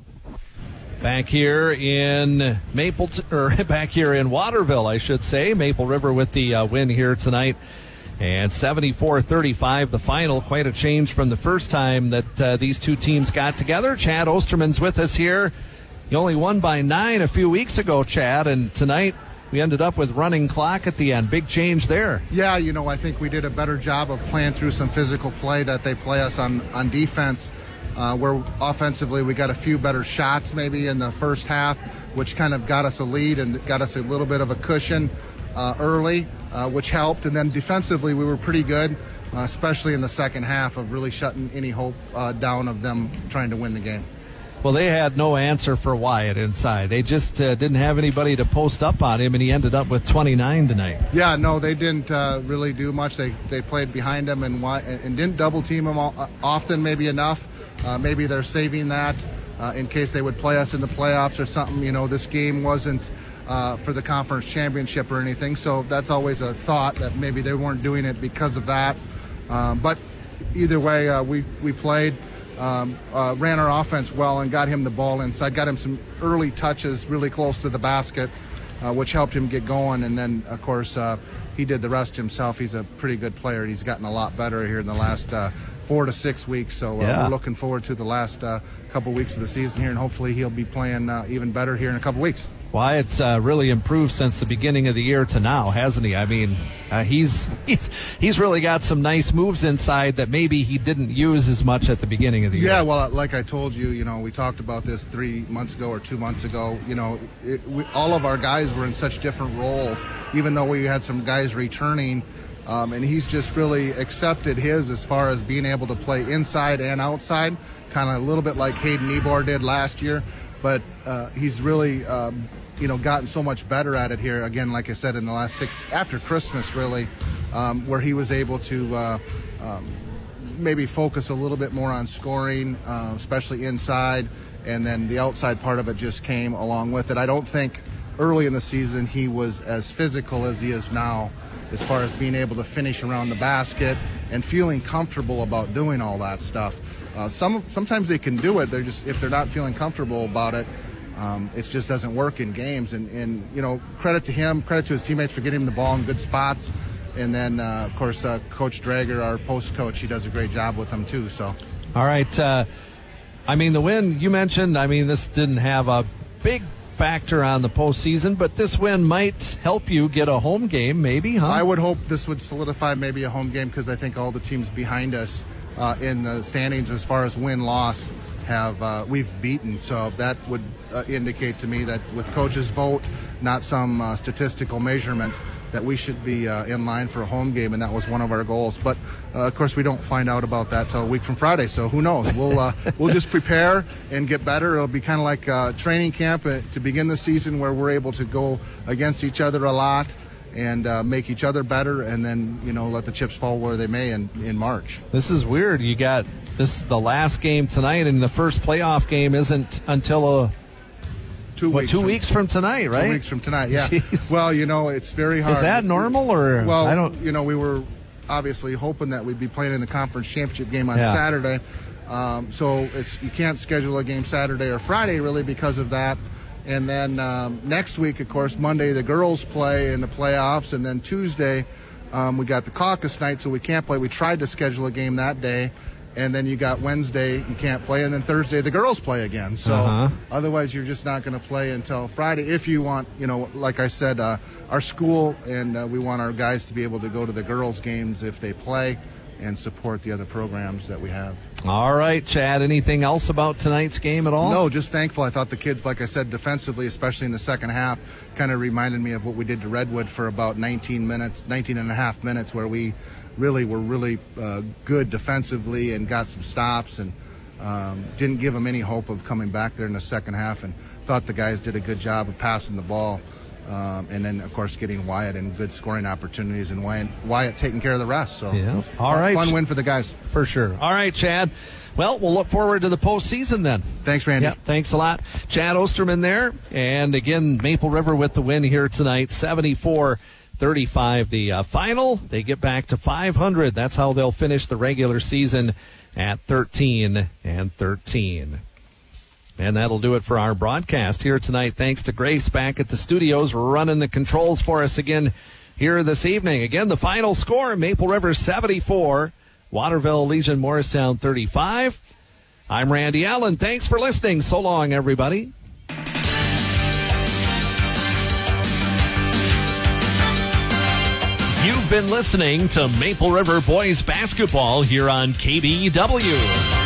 Back here in back here in Waterville, I should say. Maple River with the win here tonight. And 74-35, the final. Quite a change from the first time that these two teams got together. Chad Osterman's with us here. He only won by 9 a few weeks ago, Chad, and tonight we ended up with running clock at the end. Big change there. Yeah, I think we did a better job of playing through some physical play that they play us on defense, where offensively we got a few better shots maybe in the first half, which kind of got us a lead and got us a little bit of a cushion early, which helped. And then defensively we were pretty good, especially in the second half, of really shutting any hope down of them trying to win the game. Well, they had no answer for Wyatt inside. They just didn't have anybody to post up on him, and he ended up with 29 tonight. Yeah, no, they didn't really do much. They played behind him and didn't double team him often, maybe enough. Maybe they're saving that in case they would play us in the playoffs or something. This game wasn't for the conference championship or anything, so that's always a thought that maybe they weren't doing it because of that. But either way, we played. Ran our offense well and got him the ball inside, got him some early touches really close to the basket, which helped him get going. And then, of course, he did the rest himself. He's a pretty good player. He's gotten a lot better here in the last 4 to 6 weeks. So we're looking forward to the last couple weeks of the season here, and hopefully he'll be playing even better here in a couple weeks. Wyatt's really improved since the beginning of the year to now, hasn't he? I mean, he's really got some nice moves inside that maybe he didn't use as much at the beginning of the year. Yeah, well, like I told you, we talked about this 3 months ago or 2 months ago. All of our guys were in such different roles, even though we had some guys returning. And he's just really accepted his as far as being able to play inside and outside, kind of a little bit like Hayden Ebor did last year. But he's really, gotten so much better at it here. Again, like I said, in the last 6, after Christmas, really, where he was able to maybe focus a little bit more on scoring, especially inside, and then the outside part of it just came along with it. I don't think early in the season he was as physical as he is now, as far as being able to finish around the basket and feeling comfortable about doing all that stuff. Sometimes they can do it. They're just, if they're not feeling comfortable about it, it just doesn't work in games. And credit to him, credit to his teammates for getting him the ball in good spots. And then, of course, Coach Drager, our post coach, he does a great job with them too. So, all right. The win you mentioned, this didn't have a big factor on the postseason, but this win might help you get a home game, maybe, huh? I would hope this would solidify maybe a home game, because I think all the teams behind us in the standings, as far as win-loss, we've beaten. So that would indicate to me that with coach's vote, not some statistical measurement, that we should be in line for a home game, and that was one of our goals. But of course, we don't find out about that till a week from Friday, so who knows? We'll just prepare and get better. It'll be kind of like training camp to begin the season, where we're able to go against each other a lot and make each other better, and then let the chips fall where they may in March. This is weird. You got this the last game tonight, and the first playoff game isn't until 2 weeks from tonight, right? 2 weeks from tonight, yeah. Jeez. Well, it's very hard. Is that normal, or well, I don't? We were obviously hoping that we'd be playing in the conference championship game on Saturday. So you can't schedule a game Saturday or Friday really because of that. And then next week, of course, Monday the girls play in the playoffs, and then Tuesday we got the caucus night, so we can't play. We tried to schedule a game that day, and then you got Wednesday you can't play, and then Thursday the girls play again. So otherwise you're just not going to play until Friday if you want, like I said, our school and we want our guys to be able to go to the girls games if they play and support the other programs that we have. All right, Chad, anything else about tonight's game at all? No, just thankful. I thought the kids, like I said, defensively, especially in the second half, kind of reminded me of what we did to Redwood for about 19 and a half minutes, where we were really good defensively and got some stops and didn't give them any hope of coming back there in the second half, and thought the guys did a good job of passing the ball. And then, of course, getting Wyatt in good scoring opportunities, and Wyatt taking care of the rest. So, all right, fun win for the guys. For sure. All right, Chad. Well, we'll look forward to the postseason then. Thanks, Randy. Yep, thanks a lot. Chad Osterman there. And again, Maple River with the win here tonight, 74-35 the final. They get back to 500. That's how they'll finish the regular season at 13-13. And that'll do it for our broadcast here tonight. Thanks to Grace back at the studios running the controls for us again here this evening. Again, the final score, Maple River 74, Waterville Legion Morristown 35. I'm Randy Allen. Thanks for listening. So long, everybody. You've been listening to Maple River Boys Basketball here on KBW.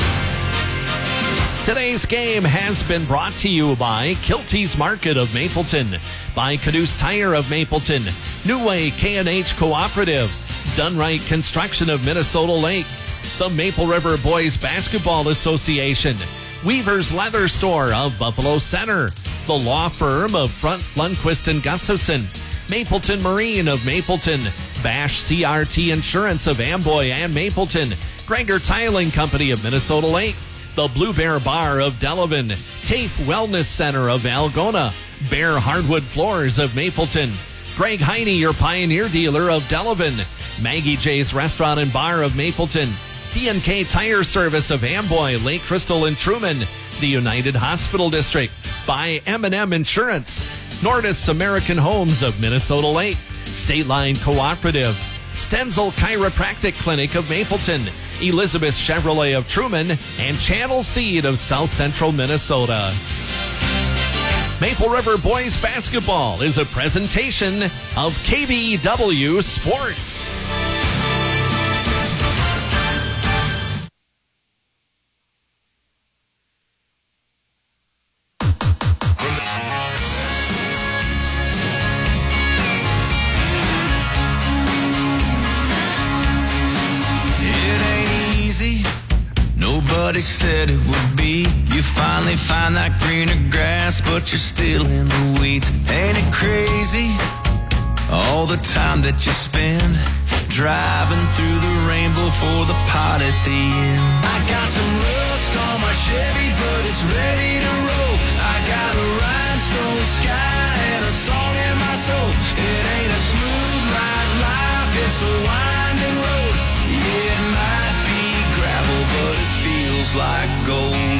Today's game has been brought to you by Kilty's Market of Mapleton, by Caduce Tire of Mapleton, New Way K&H Cooperative, Dunright Construction of Minnesota Lake, the Maple River Boys Basketball Association, Weaver's Leather Store of Buffalo Center, the law firm of Front, Lundquist and Gustafson, Mapleton Marine of Mapleton, Bash CRT Insurance of Amboy and Mapleton, Grenger Tiling Company of Minnesota Lake, the Blue Bear Bar of Delavan, TAFE Wellness Center of Algona, Bear Hardwood Floors of Mapleton, Greg Heine, your Pioneer dealer of Delavan, Maggie J's Restaurant and Bar of Mapleton, D&K Tire Service of Amboy, Lake Crystal and Truman, the United Hospital District, by M&M Insurance, Nordis American Homes of Minnesota Lake, State Line Cooperative, Stenzel Chiropractic Clinic of Mapleton, Elizabeth Chevrolet of Truman, and Channel Seed of South Central Minnesota. Maple River Boys Basketball is a presentation of KBW Sports. Nobody said it would be. You finally find that greener grass, but you're still in the weeds. Ain't it crazy? All the time that you spend driving through the rainbow for the pot at the end. I got some rust on my Chevy, but it's ready to roll. I got a rhinestone sky and a song in my soul. It ain't a smooth ride life, it's a winding road. Yeah, it might be gravel, but it feels like gold.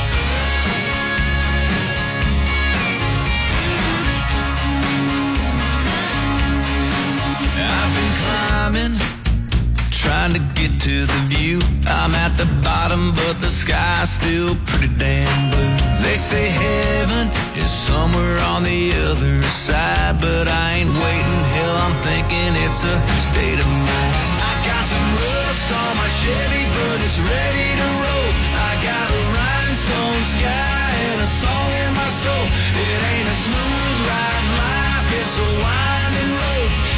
I've been climbing, trying to get to the view. I'm at the bottom, but the sky's still pretty damn blue. They say heaven is somewhere on the other side, but I ain't waiting, hell, I'm thinking it's a state of mind. I got some rust on my Chevy, but it's ready to roll. I got a rhinestone sky and a song in my soul. It ain't a smooth ride life, it's a winding road.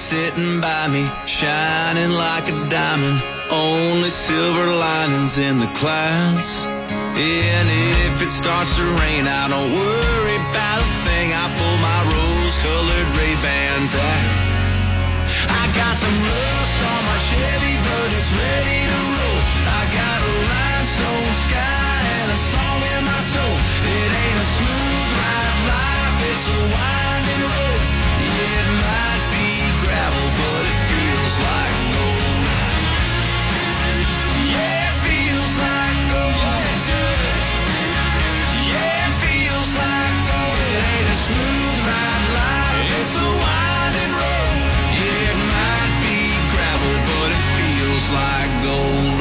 sitting by me, shining like a diamond. Only silver linings in the clouds. And if it starts to rain, I don't worry about a thing. I pull my rose-colored Ray-Bans out. I got some rust on my Chevy, but it's ready to roll. I got a rhinestone sky and a song in my soul. It ain't a smooth ride life, it's a winding road. Yeah, it might be gravel, but it feels like gold. Yeah, it feels like gold. It does. Yeah, it feels like gold. It ain't a smooth ride life, it's a winding road. Yeah, it might be gravel, but it feels like gold.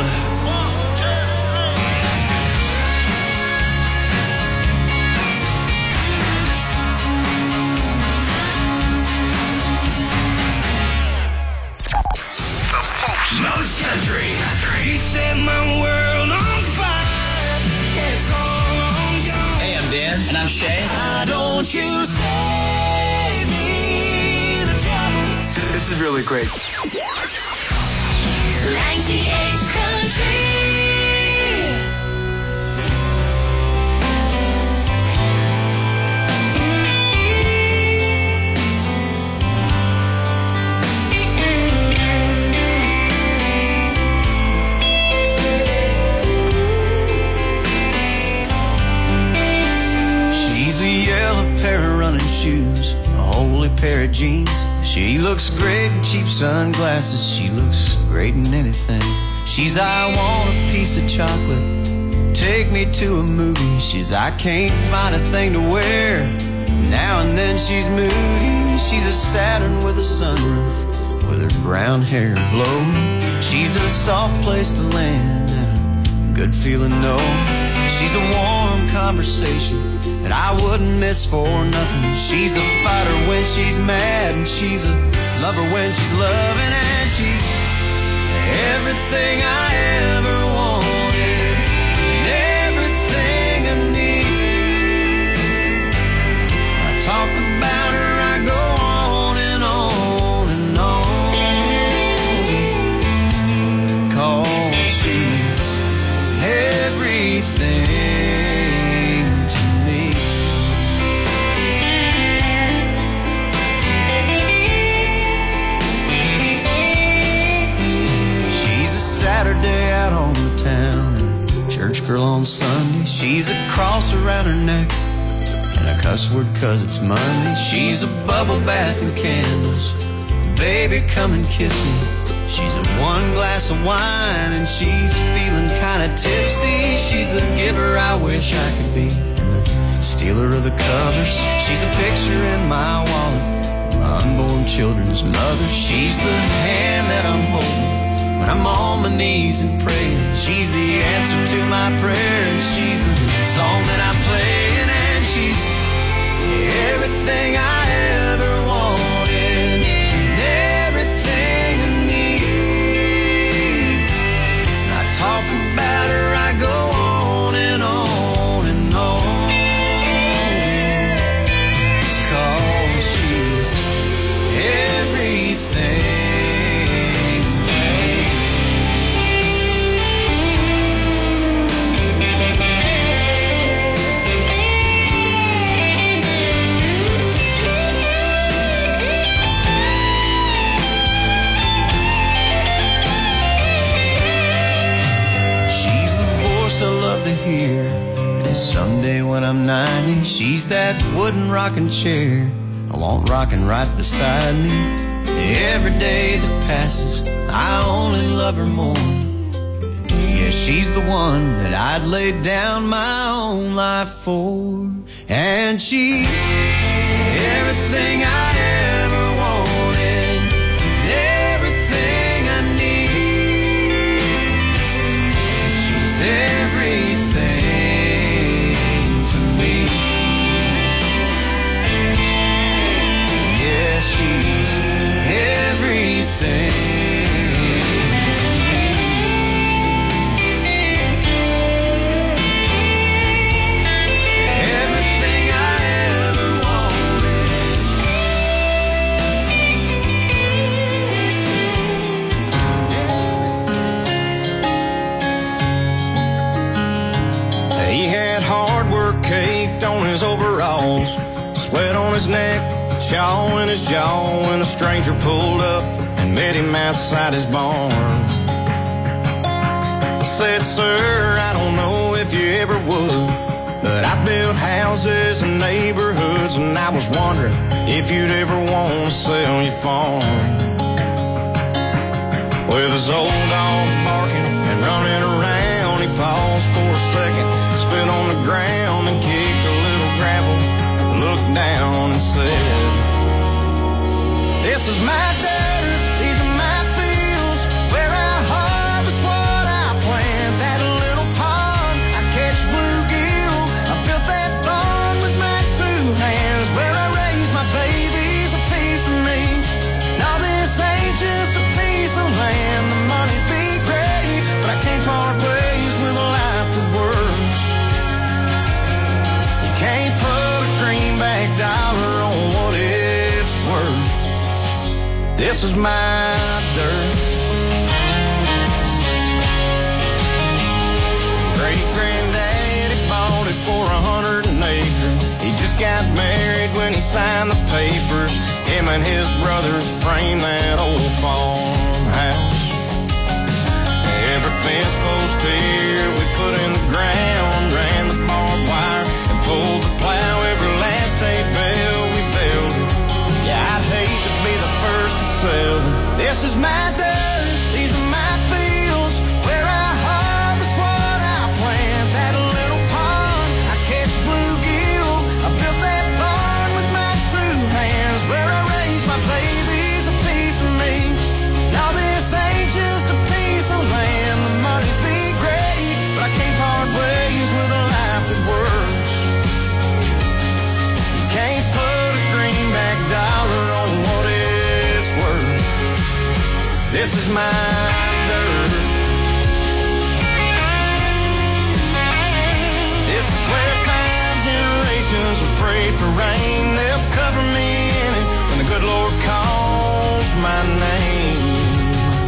Most Country. You set my world on fire. It's all on gone. Hey, I'm Dan. And I'm Shay. Why don't you save me the trouble? This is really great. 98 Country. She's a yellow pair of running shoes, a holy pair of jeans. She looks great in cheap sunglasses. She looks great in anything. She's I want a piece of chocolate, take me to a movie. She's I can't find a thing to wear, now and then she's moody. She's a Saturn with a sunroof, with her brown hair blowing. She's a soft place to land and a good feeling no. She's a warm conversation that I wouldn't miss for nothing. She's a fighter when she's mad, and she's a lover when she's loving, and she's everything I ever wanted and everything I need. I talk about her, I go on and on and on, 'cause she's everything. Saturday out on the town, and a church girl on Sunday. She's a cross around her neck and a cuss word 'cause it's Monday. She's a bubble bath and candles, baby come and kiss me. She's a one glass of wine and she's feeling kinda tipsy. She's the giver I wish I could be and the stealer of the covers. She's a picture in my wallet, my unborn children's mother. She's the hand that I'm holding when I'm on my knees and praying. She's the answer to my prayer, and she's the song that I'm playing, and she's everything I ever wanted and everything I need. I talk about her, I go on and on and on, 'cause she's everything. I love to hear, and someday when I'm 90, she's that wooden rocking chair I want rocking right beside me. Every day that passes, I only love her more. Yeah, she's the one that I'd lay down my own life for, and she's everything I ever wanted, everything I need. She's everything to me. Yeah, she's everything. Everything I ever wanted. his neck, a chaw in his jaw, when a stranger pulled up and met him outside his barn. I said, sir, I don't know if you ever would, but I built houses and neighborhoods, and I was wondering if you'd ever want to sell your farm. With his old dog barking and running around, he paused for a second, spit on the ground and kicked a little gravel, looked down and said, this is my dirt, these are my fields, where I harvest what I plant. That little pond, I catch bluegill, I built that barn with my two hands, where I raise my babies, a piece of me. Now this ain't just a piece of land, the money be great, but I can't part ways with a life that works. You can't put a greenback dollar on what it's worth. This is my dirt. Great-granddaddy bought it for 100 an acre. He just got married when he signed the papers. Him and his brothers framed that old farmhouse. Every fence post here we put in the ground, ran the barbed wire and pulled the plow. Every last hay bale we built it. Yeah, I'd hate to be the first to sell it. This is my dirt, these are my fields, where I harvest what I plant. That little pond, I catch bluegill, I built that barn with my two hands, where I raise my babies, a piece of me. Now this ain't just a piece of land, the money be great, but I can't part ways with a life that works. You can't put a greenback dollar on what it's worth. This is my dirt. This is where 5 generations have prayed for rain. They'll cover me in it when the good Lord calls my name.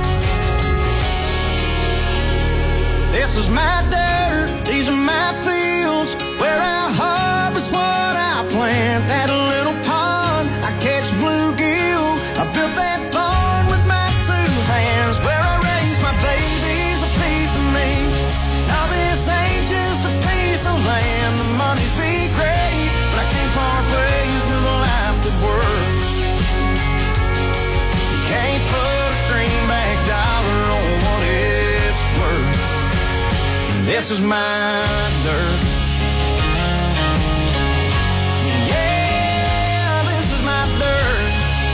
This is my dirt, these are my fields, where I harvest what I plant. That little pond, I catch bluegill, I built that barn with my two hands, where I raise my babies, a piece of me. Now this ain't just a piece of land, the money be great, but I can't part ways with a life that works. You can't put a greenback dollar on what it's worth. This is my dirt. Yeah, this is my dirt.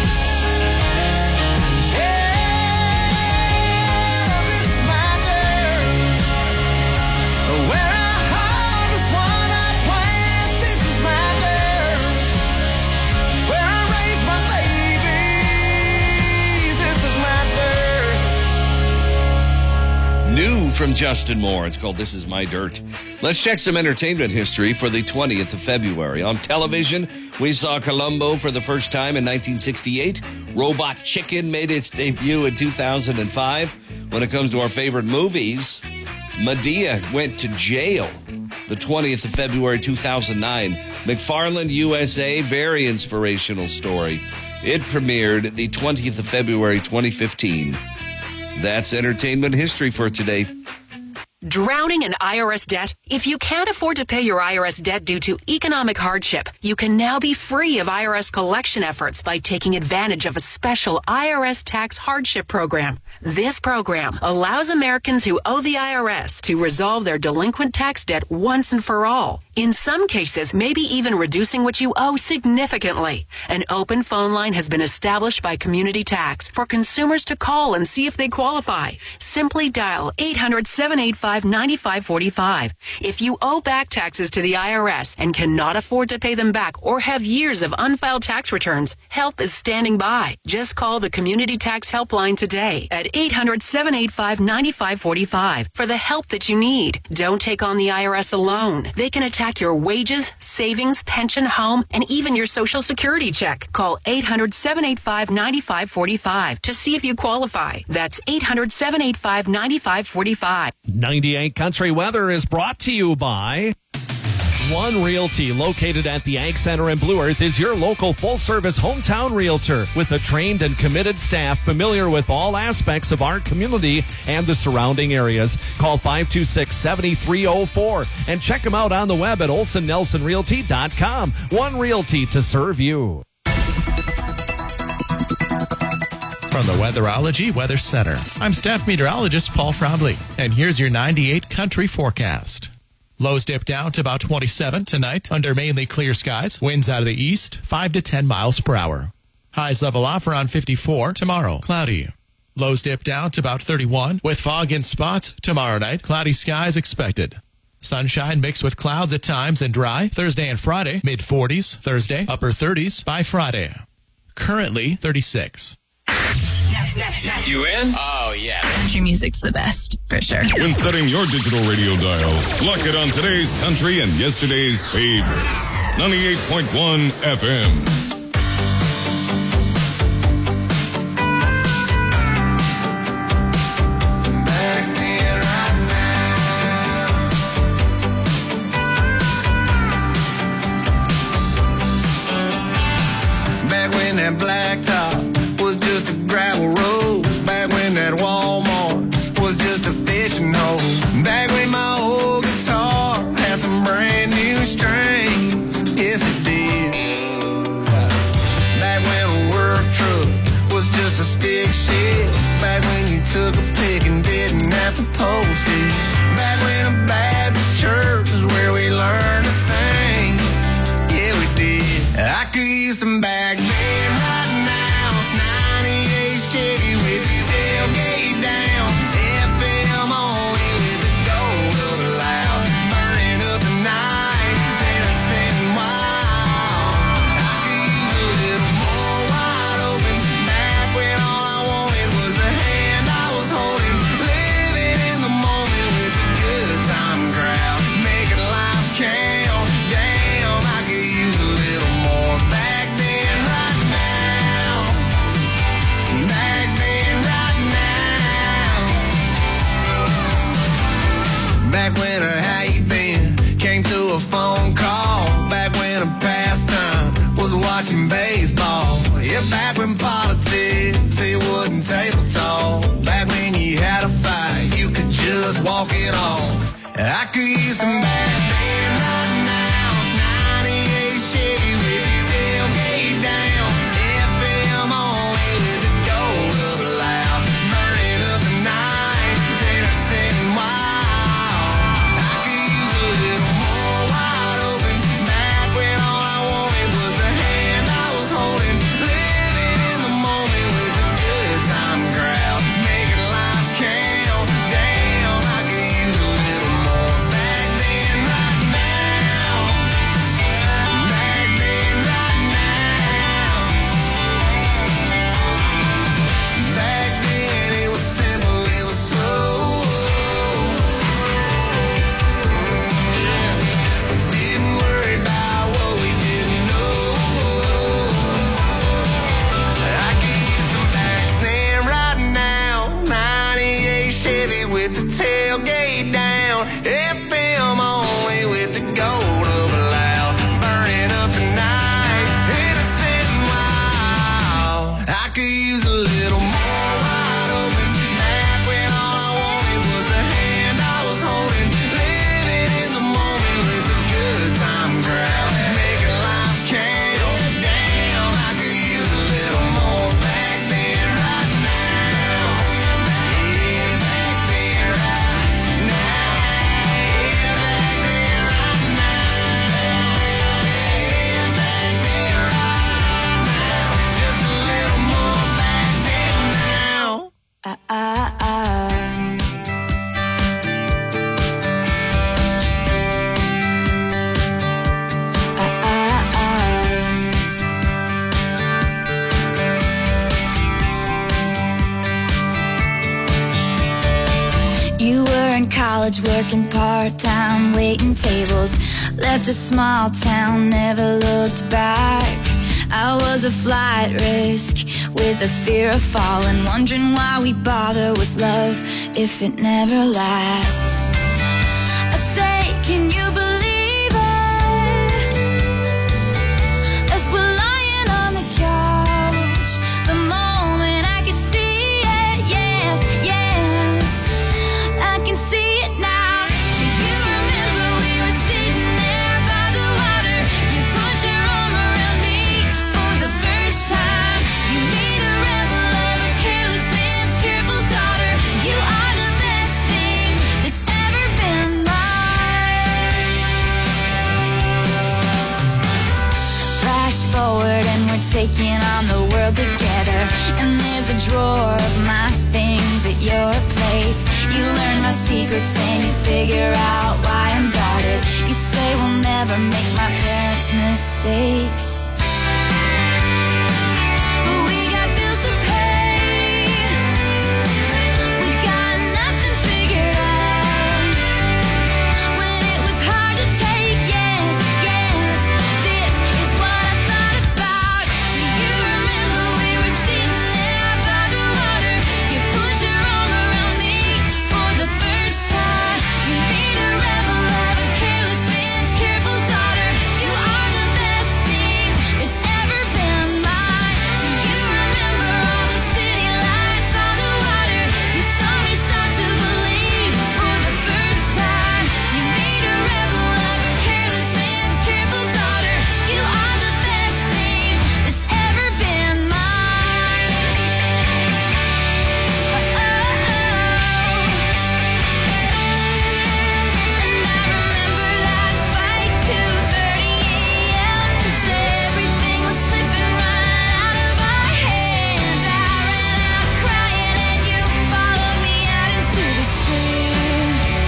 Yeah, this is my dirt. Where I harvest what I plant. This is my dirt. Where I raise my babies. This is my dirt. New from Justin Moore. It's called This Is My Dirt. Let's check some entertainment history for the 20th of February. On television, we saw Columbo for the first time in 1968. Robot Chicken made its debut in 2005. When it comes to our favorite movies, Madea went to jail the 20th of February 2009. McFarland USA, very inspirational story. It premiered the 20th of February 2015. That's entertainment history for today. Drowning in IRS debt? If you can't afford to pay your IRS debt due to economic hardship, you can now be free of IRS collection efforts by taking advantage of a special IRS tax hardship program. This program allows Americans who owe the IRS to resolve their delinquent tax debt once and for all. In some cases, maybe even reducing what you owe significantly. An open phone line has been established by Community Tax for consumers to call and see if they qualify. Simply dial 800-785-9545. If you owe back taxes to the IRS and cannot afford to pay them back or have years of unfiled tax returns, help is standing by. Just call the Community Tax Helpline today at 800-785-9545 for the help that you need. Don't take on the IRS alone. They can attack your wages, savings, pension, home, and even your Social Security check. Call 800-785-9545 to see if you qualify. That's 800-785-9545. 98 Country Weather is brought to you by One Realty, located at the Ag Center in Blue Earth, is your local full-service hometown realtor with a trained and committed staff familiar with all aspects of our community and the surrounding areas. Call 526-7304 and check them out on the web at olsonnelsonrealty.com. One Realty to serve you. From the Weatherology Weather Center, I'm staff meteorologist Paul Trombley, and here's your 98 country forecast. Lows dip down to about 27 tonight under mainly clear skies. Winds out of the east, 5 to 10 miles per hour. Highs level off around 54 tomorrow. Cloudy. Lows dip down to about 31 with fog in spots tomorrow night. Cloudy skies expected. Sunshine mixed with clouds at times and dry. Thursday and Friday, mid-40s. Thursday, upper 30s by Friday. Currently 36. You in? Oh, yeah. Country music's the best, for sure. When setting your digital radio dial, lock it on today's country and yesterday's favorites. 98.1 FM. Back when that blacktop was just a gravel road. Back when that Walmart was just a fishing hole. Back when my old guitar had some brand new strings. Yes, it did. Back when a work truck was just a stick shift. Back when you took a pic and didn't have to post it. Back when a Baptist church is where we learned to sing. Yeah, we did. I could use some back then right now. 98 Chevy with the tailgate down. FM only with the gold of a loud. Burning up the night, innocent and wild. I could use a little more wide open. Back when all I wanted was the hand I was holding. Living in the moment with the good time crowd. Making life count. Damn, I could use a little more back then right now. Back then right now. Back when a how you been came through a phone call. Back when a pastime was watching baseball. Yeah, back when politics, it wasn't table talk. Back when you had a fight, you could just walk it off. I could use some back then right now. 98 Chevy with the tailgate down. FM only with the gold of a loud. Burning up the night, innocent and wild. I could use a little more wide open. Back when all I wanted was the hand I was holding. Living in the moment with the good time crowd. Making life count. Damn, I could use a little more back then right now. Back then right now. Back then it was simple, it was slow. Didn't worry about what we didn't know. I could use some back then right now. 98 Chevy with the tailgate down. FM only with the gold of a loud. Burning up the night, innocent and wild. I could use a little more wide open. Back when all I wanted was the hand I was holding. Living in the moment with the good time crowd. Making life count. Damn, I could use a little more back then right now. Yeah, back then right now. Yeah, back then right now. Yeah, back then right now. Just a little more back then now. You were in college working part-time, waiting tables. Left a small town, never looked back. I was a flight risk with a fear of falling, wondering why we bother with love if it never lasts. I say, can you believe it? of my things at your place. You learn my secrets and you figure out why I'm guarded. You say we'll never make my parents' mistakes. But we got bills to pay. We got nothing figured out. When it was hard to take, yes, yes, this is what I thought about. Do you remember we were sitting there by the water? You put your arm around me for the first time. You made a rebel of a careless man's careful daughter. You are the best thing that's ever been mine. Do you remember all the city lights on the water? You saw me start to believe for the first time. You made a rebel of a careless man's careful daughter. You are the best thing that's ever been mine. And I remember that fight 2:30 a.m. 'cause everything was slipping right out of our hands. I ran out crying and you followed me out into the street.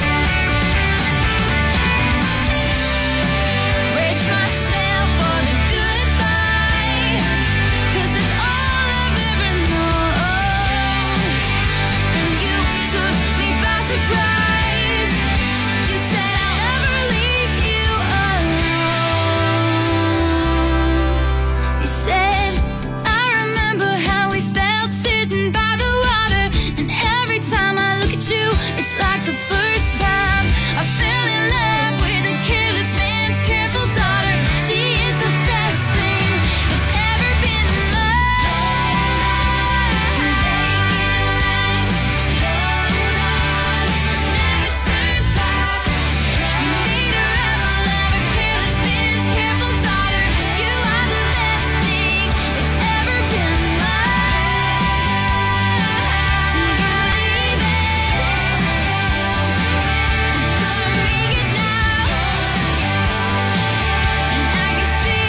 Brace myself for the goodbye, 'cause that's all I've ever known. And you took me by surprise. You said I'll never leave you alone. You said, I remember how we felt sitting by the water. And every time I look at you, it's like the first time I fell in love with a careless man's careful daughter. She is the best thing that's ever been mine. Never turn back. You made a rebel of a careless man's careful daughter. You are the best thing that's ever been mine. Do you believe it? I'm gonna make it now. And I can see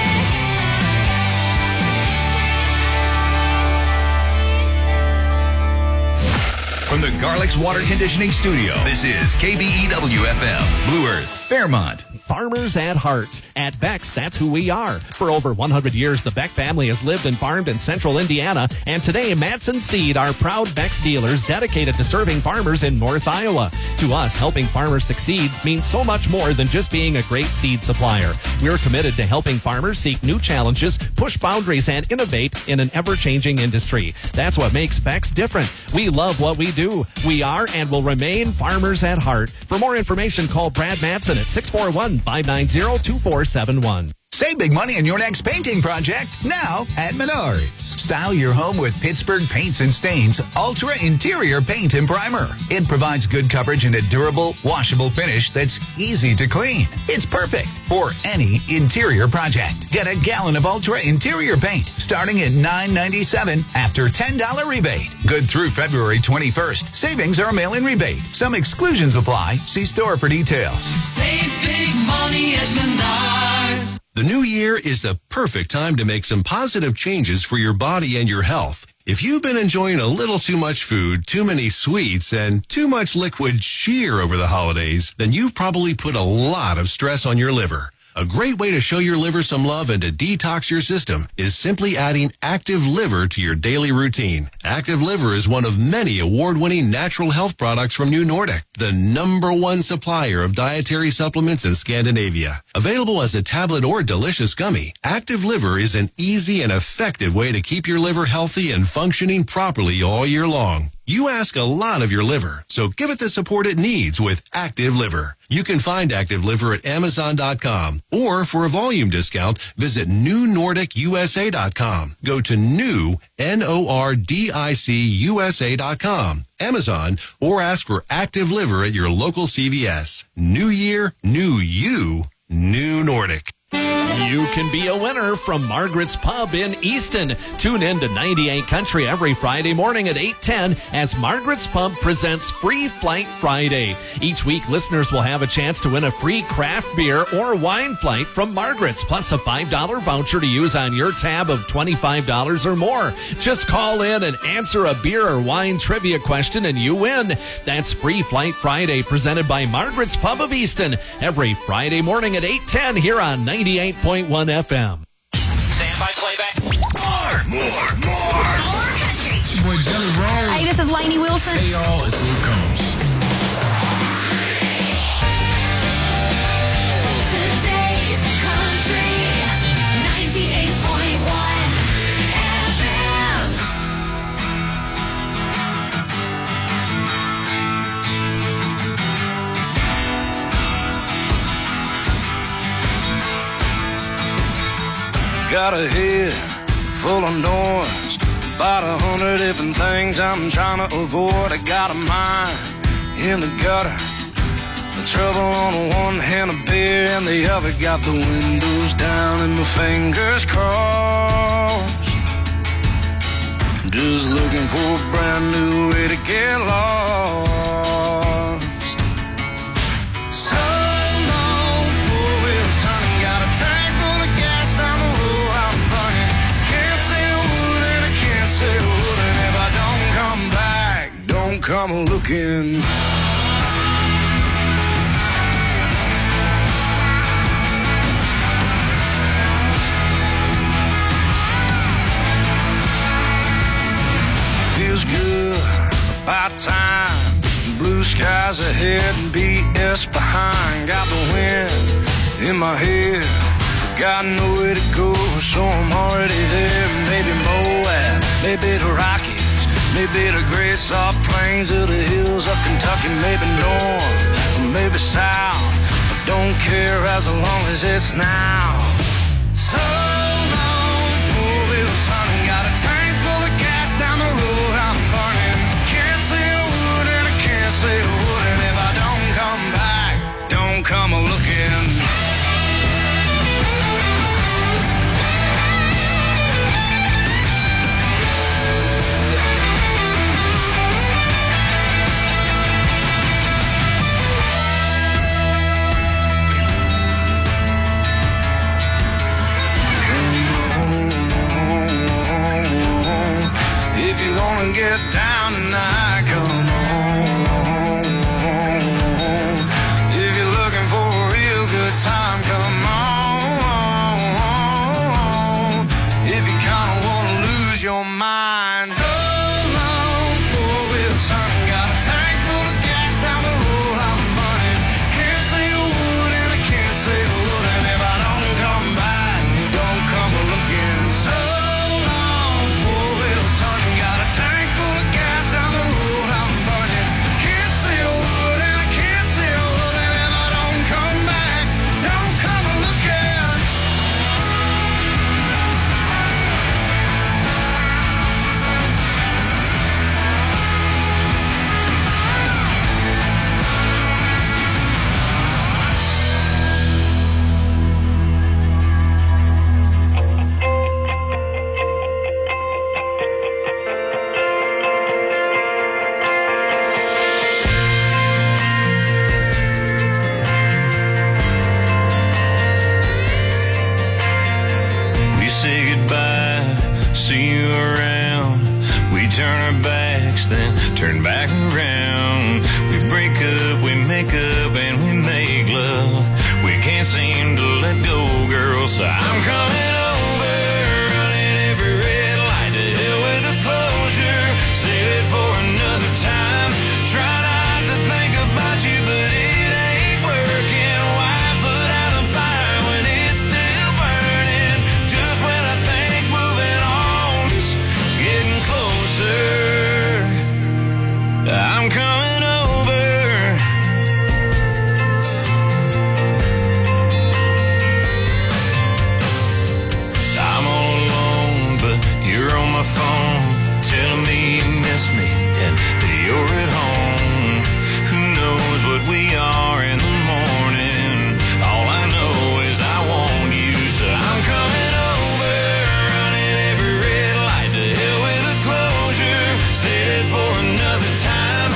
From the Garlic's Water Conditioning Studio, this is KBEW-FM, Blue Earth, Fairmont. Farmers at heart. At Beck's, that's who we are. For over 100 years, the Beck family has lived and farmed in central Indiana, and today, Matson Seed are proud Beck's dealers dedicated to serving farmers in North Iowa. To us, helping farmers succeed means so much more than just being a great seed supplier. We're committed to helping farmers seek new challenges, push boundaries, and innovate in an ever-changing industry. That's what makes Beck's different. We love what we do. We are and will remain farmers at heart. For more information, call Brad Matson at 641-590-2471. Save big money on your next painting project now at Menards. Style your home with Pittsburgh Paints and Stains Ultra Interior Paint and Primer. It provides good coverage and a durable, washable finish that's easy to clean. It's perfect for any interior project. Get a gallon of Ultra Interior Paint starting at $9.97 after $10 rebate. Good through February 21st. Savings are a mail-in rebate. Some exclusions apply. See store for details. Save big money at Menards. The new year is the perfect time to make some positive changes for your body and your health. If you've been enjoying a little too much food, too many sweets, and too much liquid cheer over the holidays, then you've probably put a lot of stress on your liver. A great way to show your liver some love and to detox your system is simply adding Active Liver to your daily routine. Active Liver is one of many award-winning natural health products from New Nordic, the #1 supplier of dietary supplements in Scandinavia. Available as a tablet or delicious gummy, Active Liver is an easy and effective way to keep your liver healthy and functioning properly all year long. You ask a lot of your liver, so give it the support it needs with Active Liver. You can find Active Liver at Amazon.com, or for a volume discount, visit NewNordicUSA.com. Go to NewNordicUSA.com, Amazon, or ask for Active Liver at your local CVS. New year, new you, New Nordic. You can be a winner from Margaret's Pub in Easton. Tune in to 98 Country every Friday morning at 8:10 as Margaret's Pub presents Free Flight Friday. Each week, listeners will have a chance to win a free craft beer or wine flight from Margaret's, plus a $5 voucher to use on your tab of $25 or more. Just call in and answer a beer or wine trivia question and you win. That's Free Flight Friday, presented by Margaret's Pub of Easton, every Friday morning at 8:10 here on 98.1 FM. Standby playback. More country. It's your boy Jelly Roll. Hey, this is Lainey Wilson. Hey, y'all, it's Luke Combs. Today's country, 98.1 FM. Got a head full of noise, about 100 different things I'm trying to avoid. I got a mind in the gutter, the trouble on one hand, a beer in the other. Got the windows down and my fingers crossed, just looking for a brand new way to get lost. So long, four wheels turning, got a tank full of gas down the road I'm burning. Can't say a word and I can't say a word, and if I don't come back, don't come looking. Feels good, about time. Blue skies ahead and BS behind. Got the wind in my head, got nowhere to go, so I'm already there. Maybe Moab, maybe the Rockies, maybe the great soft plains of the hills of Kentucky. Maybe north, or maybe south, I don't care as long as it's now. So long, four wheels turning, got a tank full of gas down the road I'm burning. Can't say a word and I can't say a word, and if I don't come back, don't come looking. If you're gonna get down tonight, come on. If you're looking for a real good time, come on. If you kinda wanna lose your mind, so long, four wheels turning, got a tank full of gas down the road I'm burning. Can't say a word and I can't say a word, and if I don't come back, don't come looking. So long, four wheels turning, got a tank full of gas down the road I'm burning. Can't say a word and I can't say a word, and if I don't come back, don't come looking. We say goodbye, see you around. We turn our backs, then turn back around.